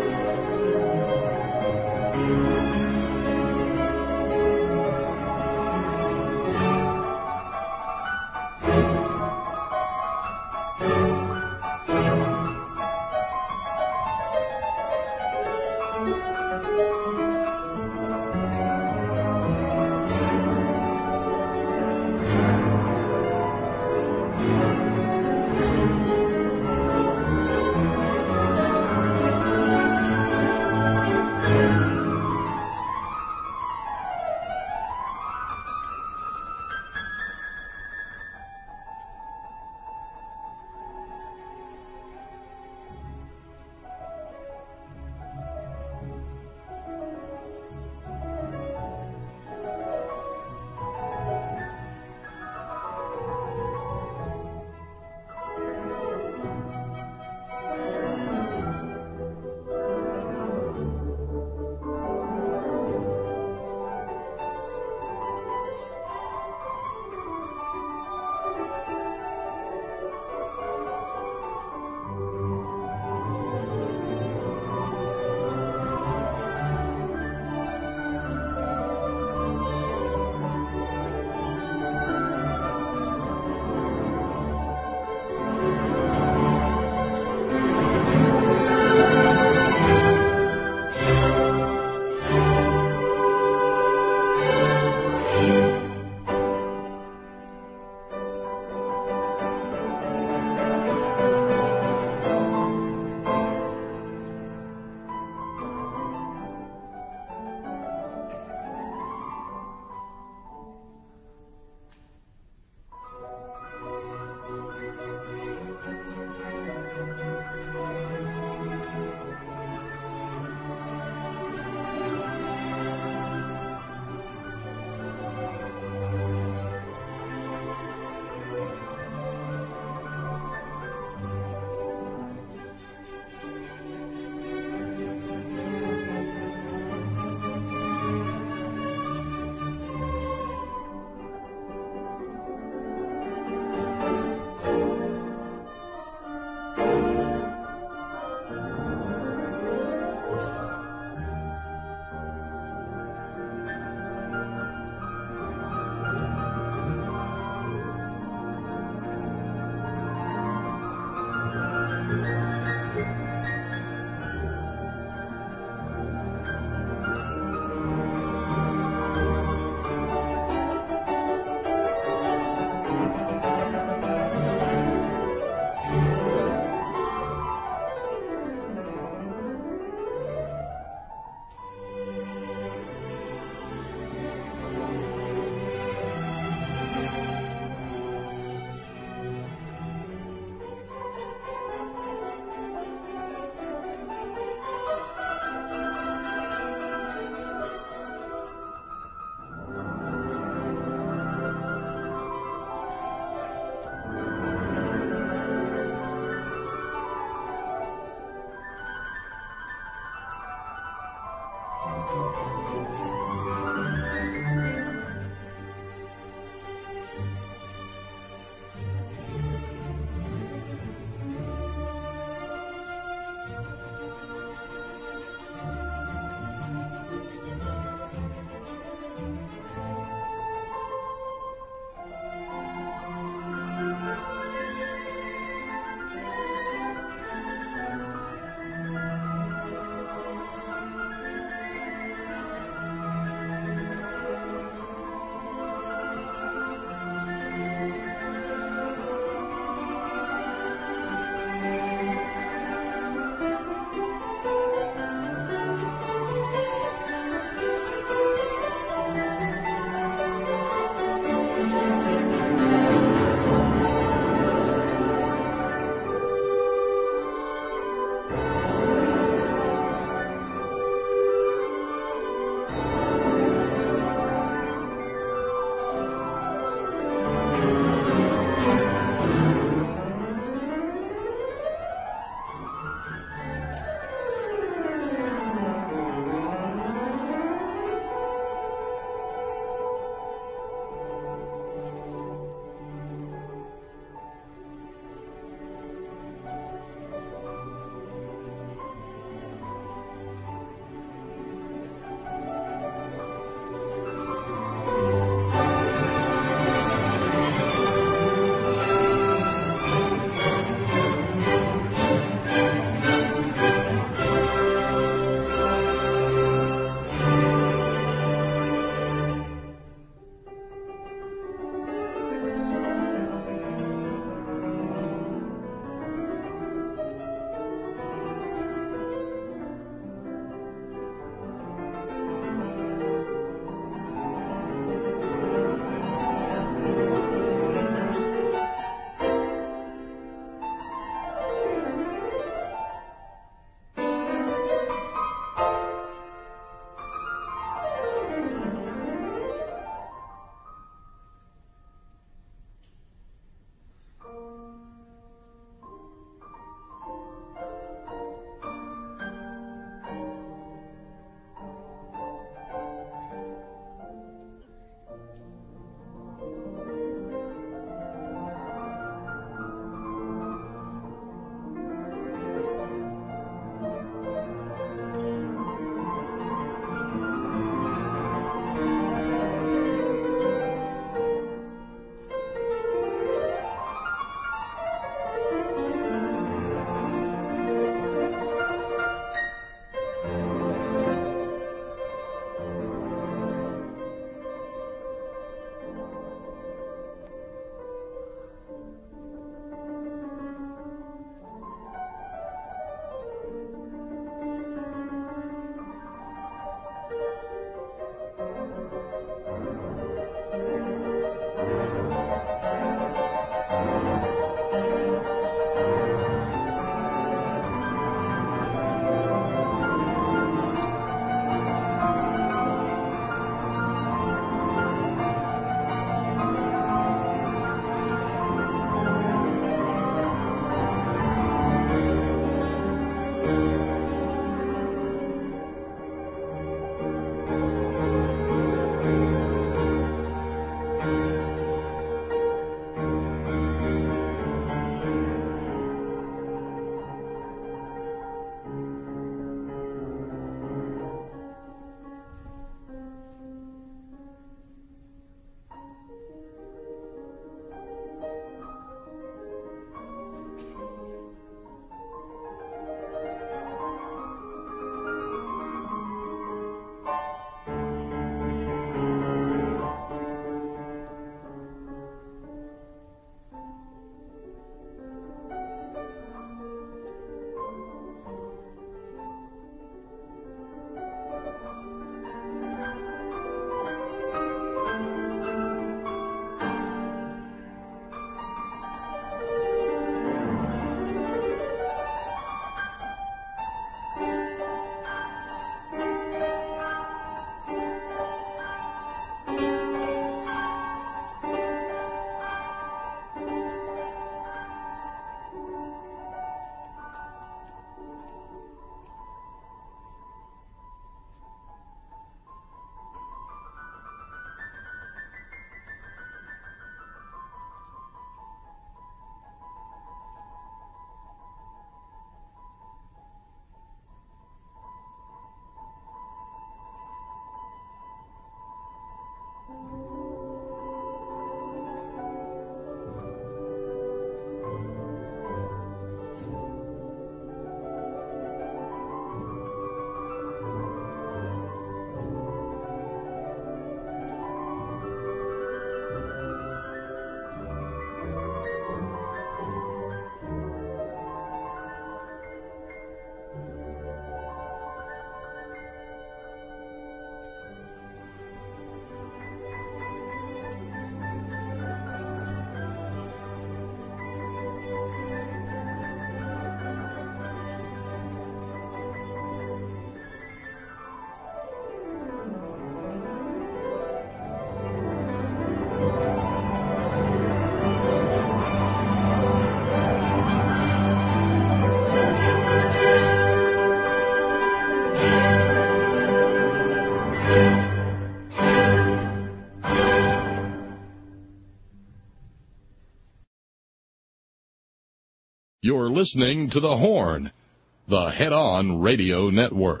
You're listening to The Horn, the head-on radio network.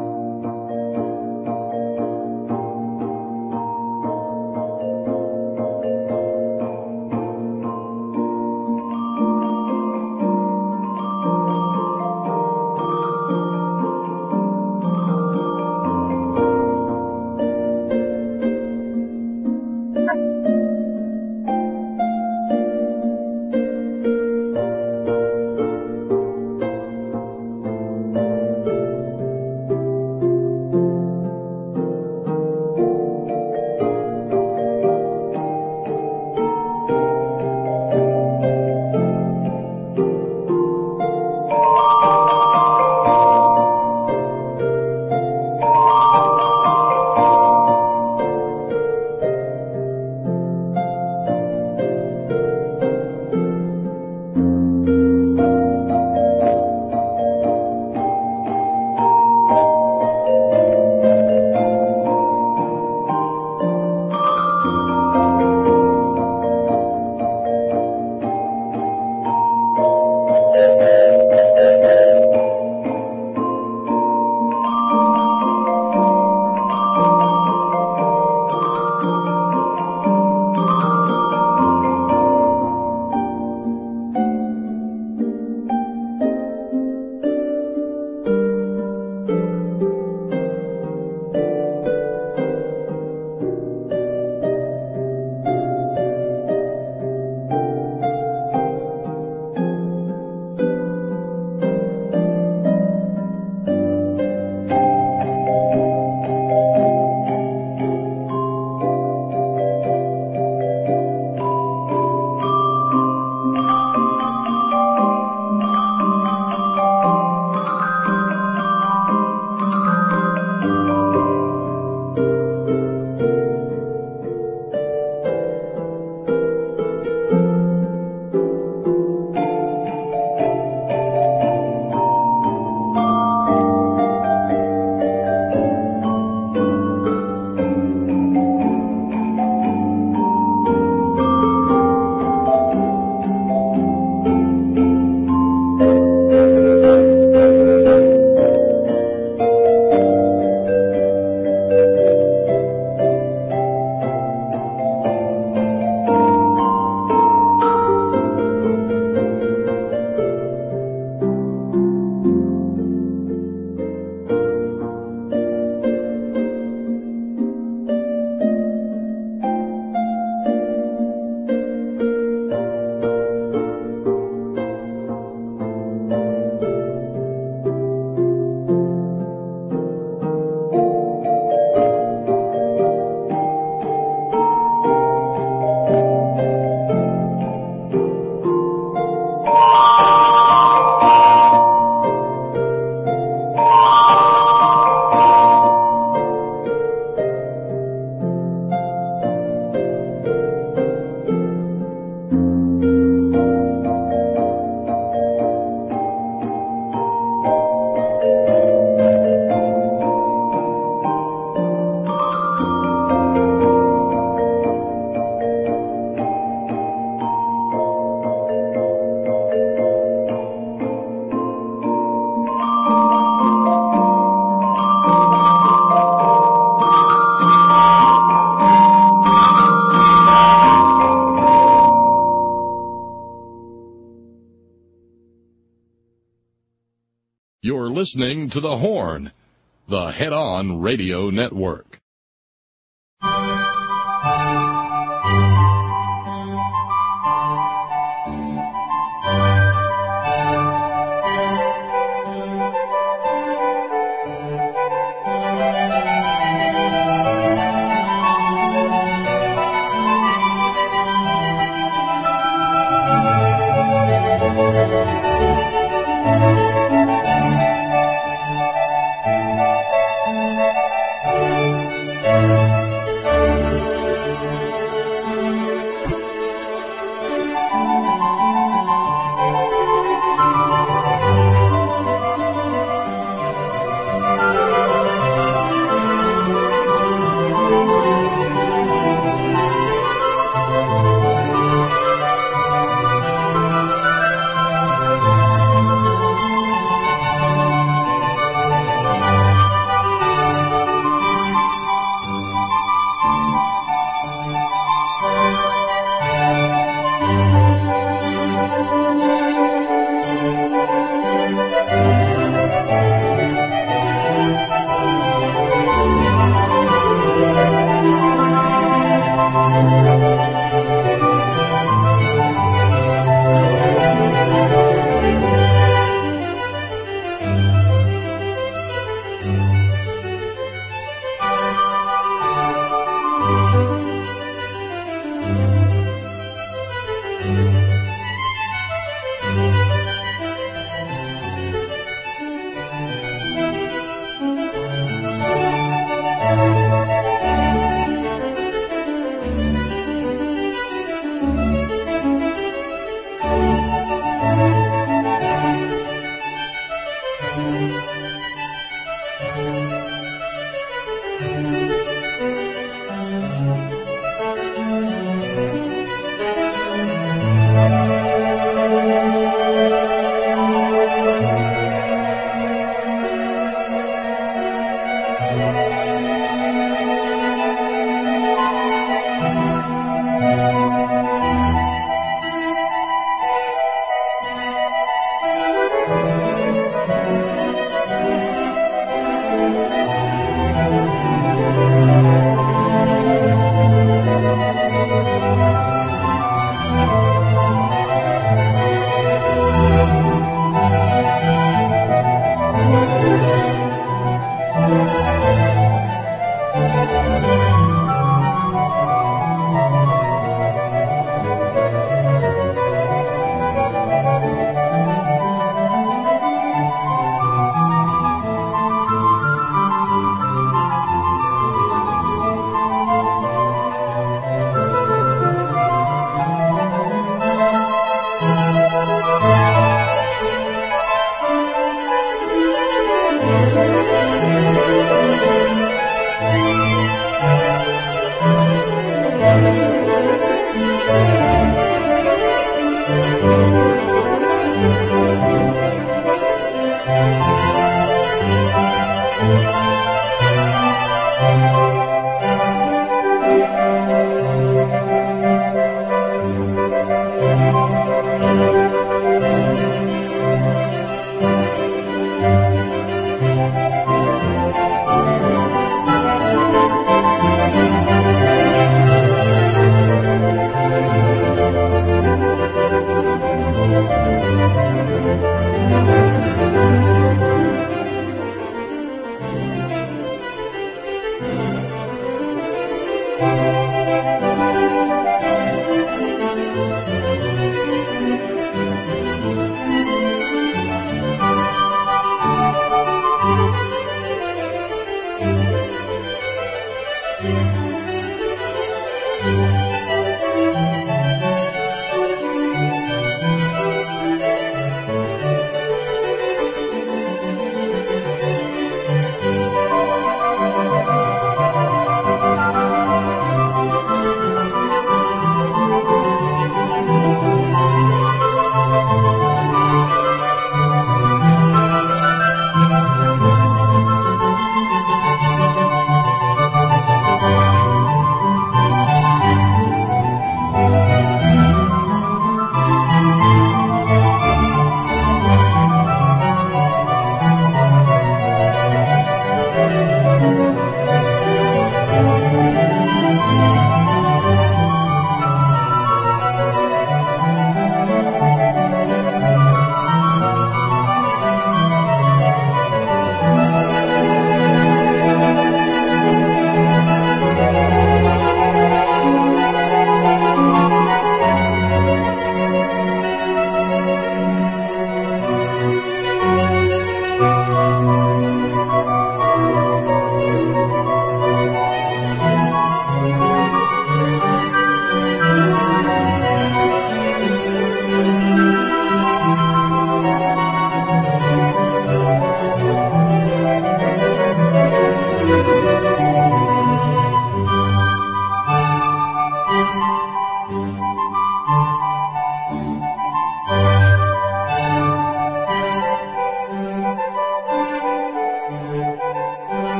You're listening to The Horn, the head-on radio network.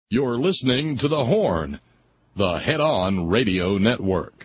You're listening to The Horn, the head-on radio network.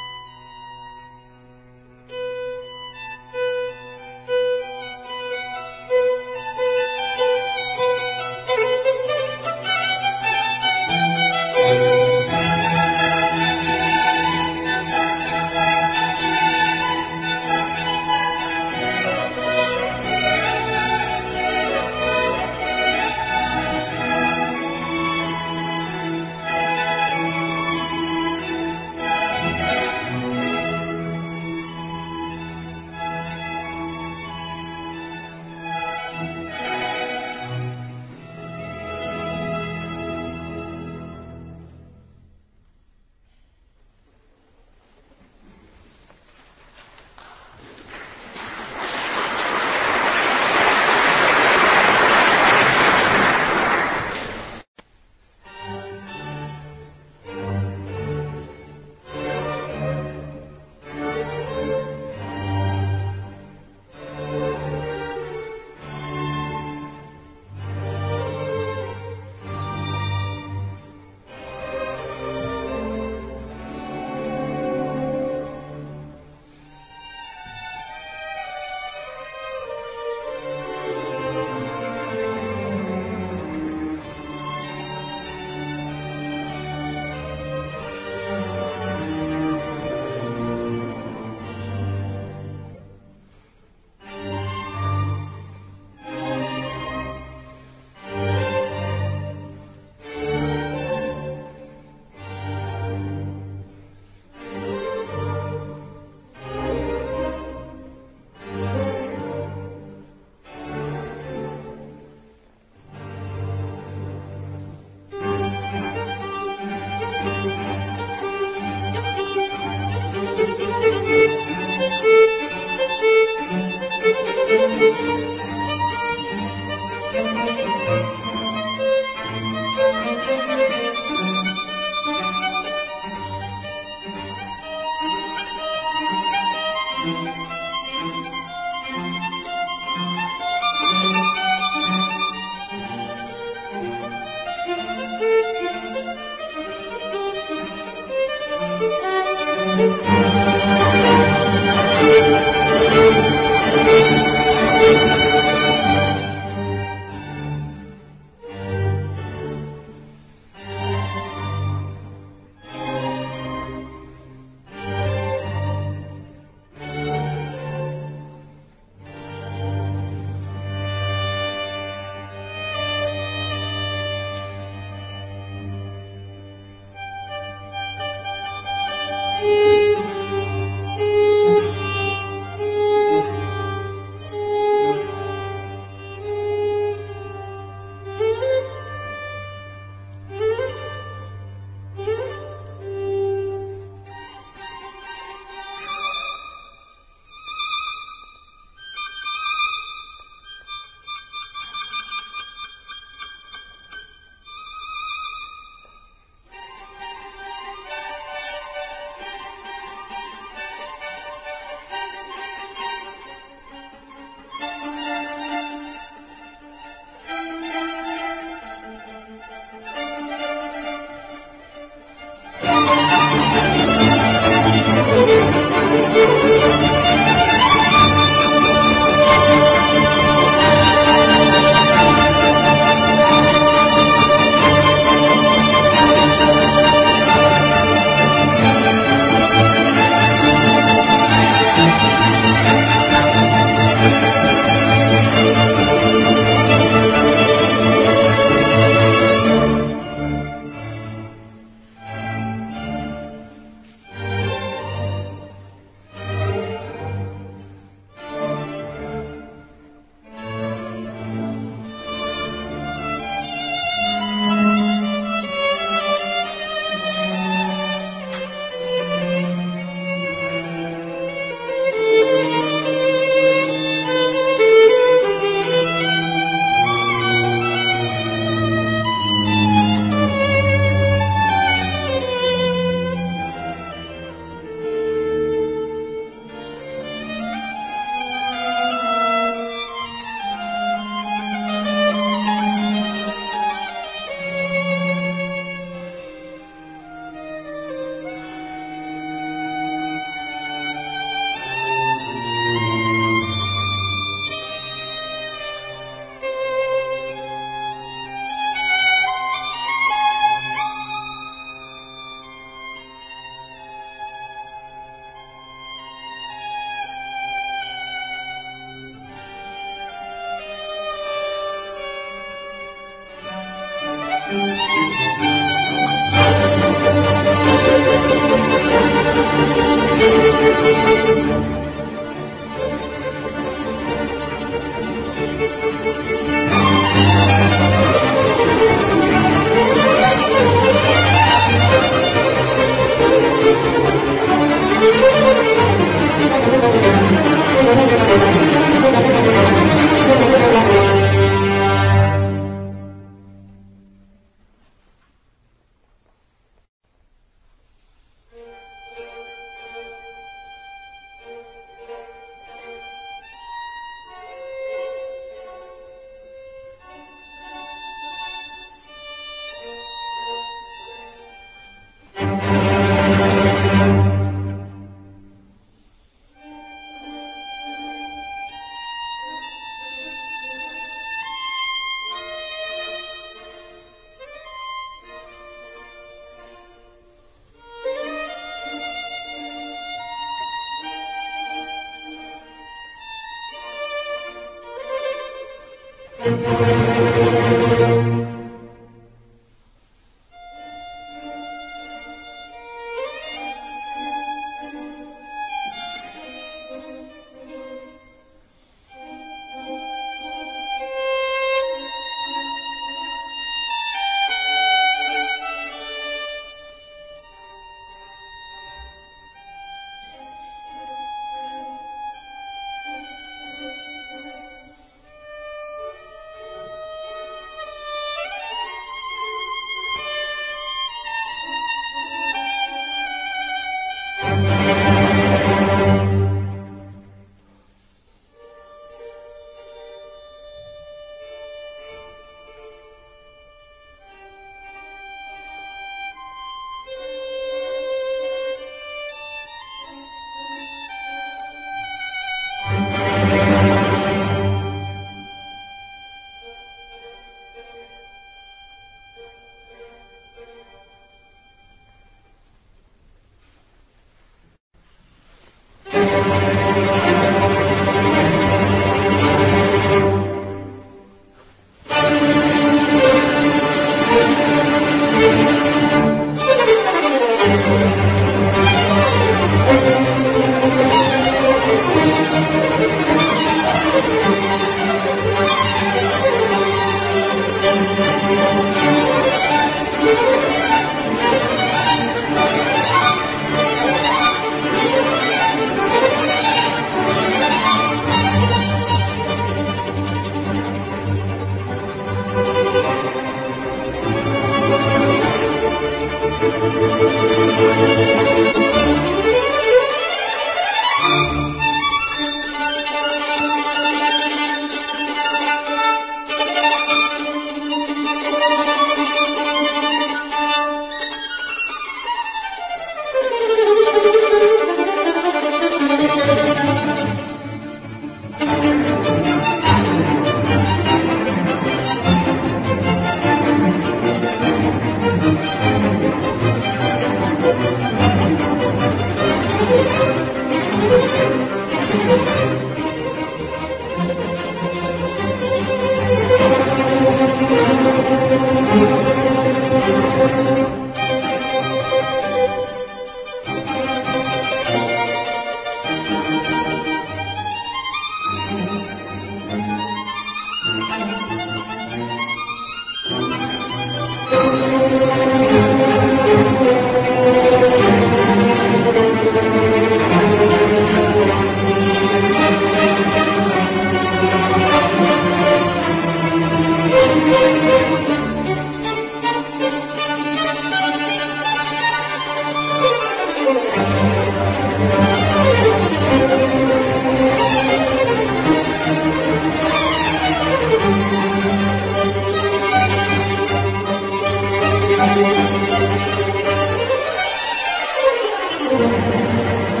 Thank you.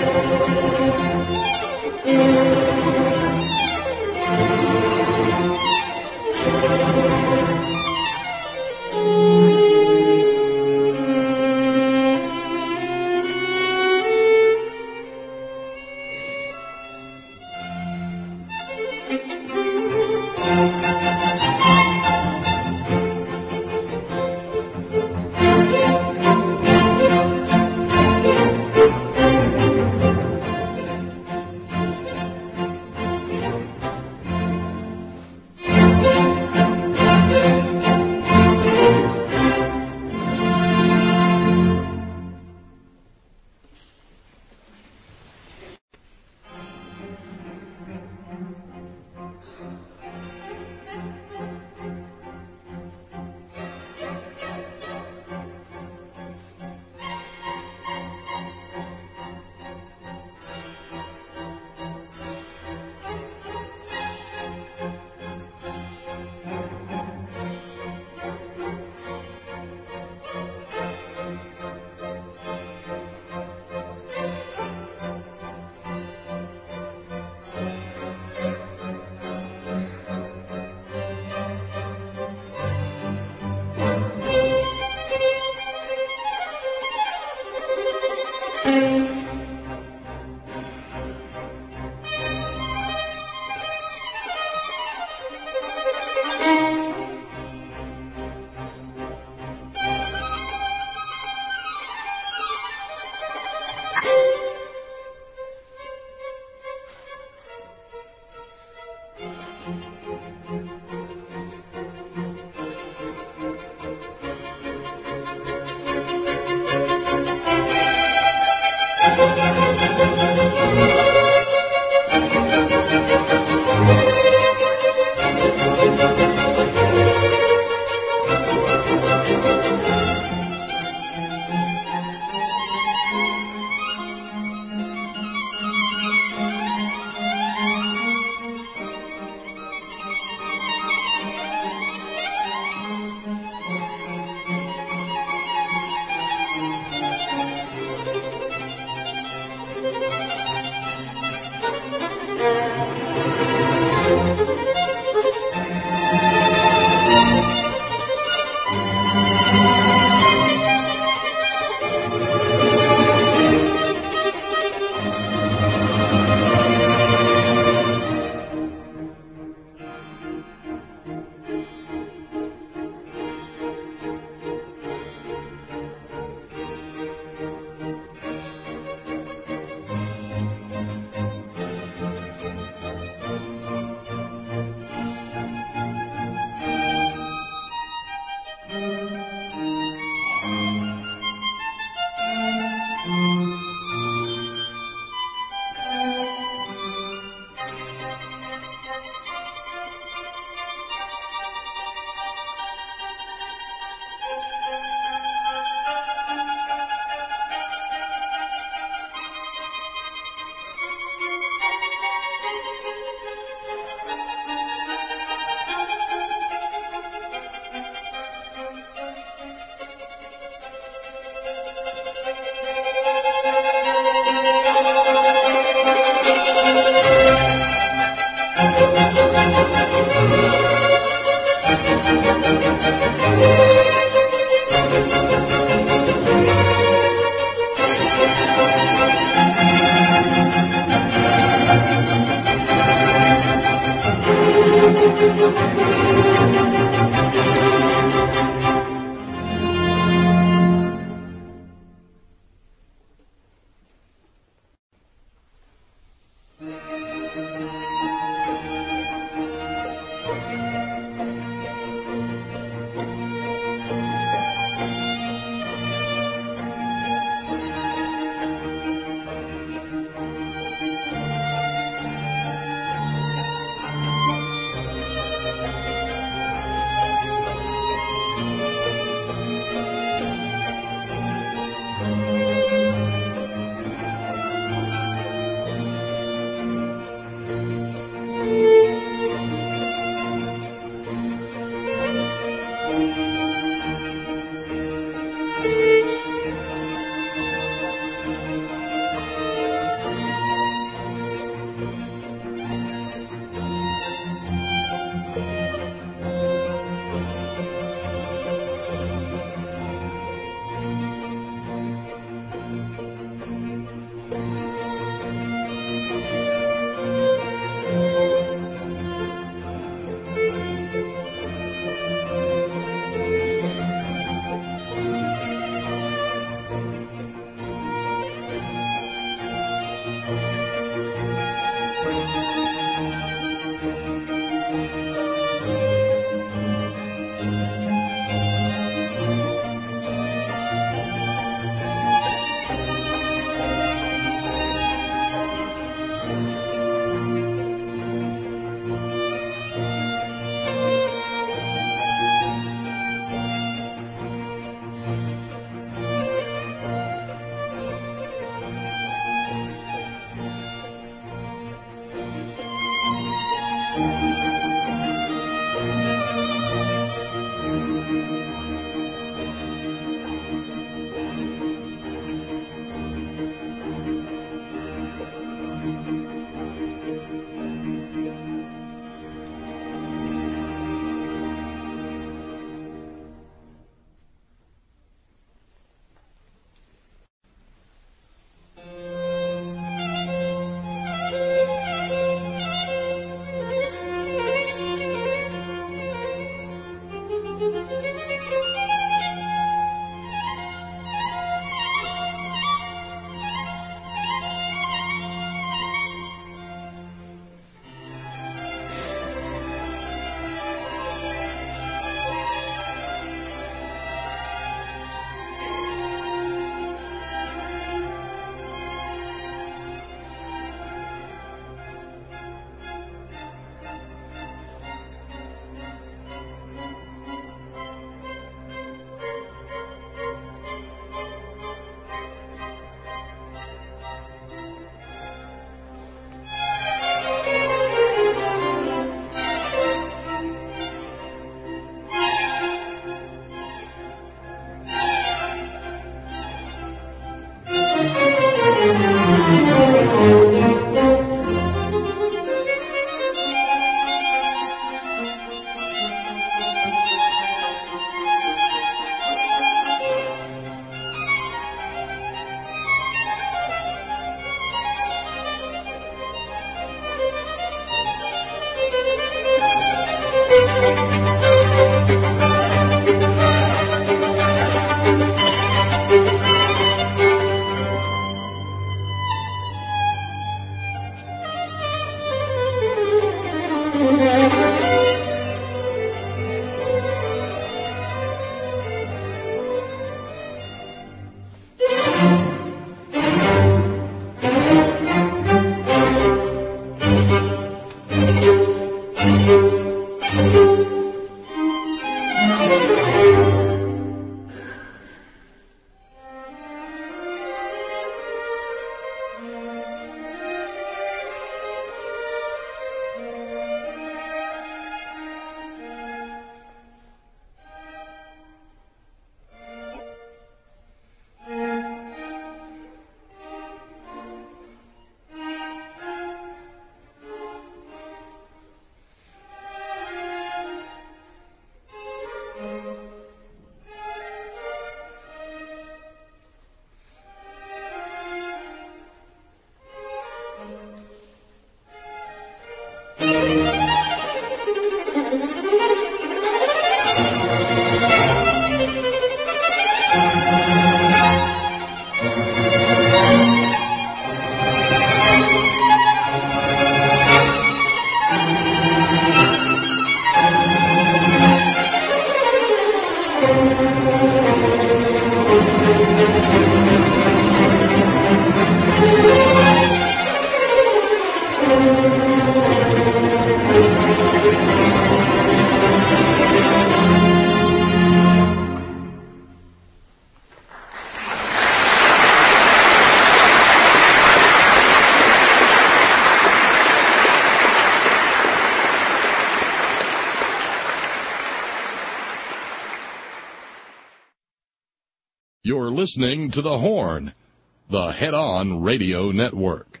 You're listening to The Horn, the Head On Radio Network.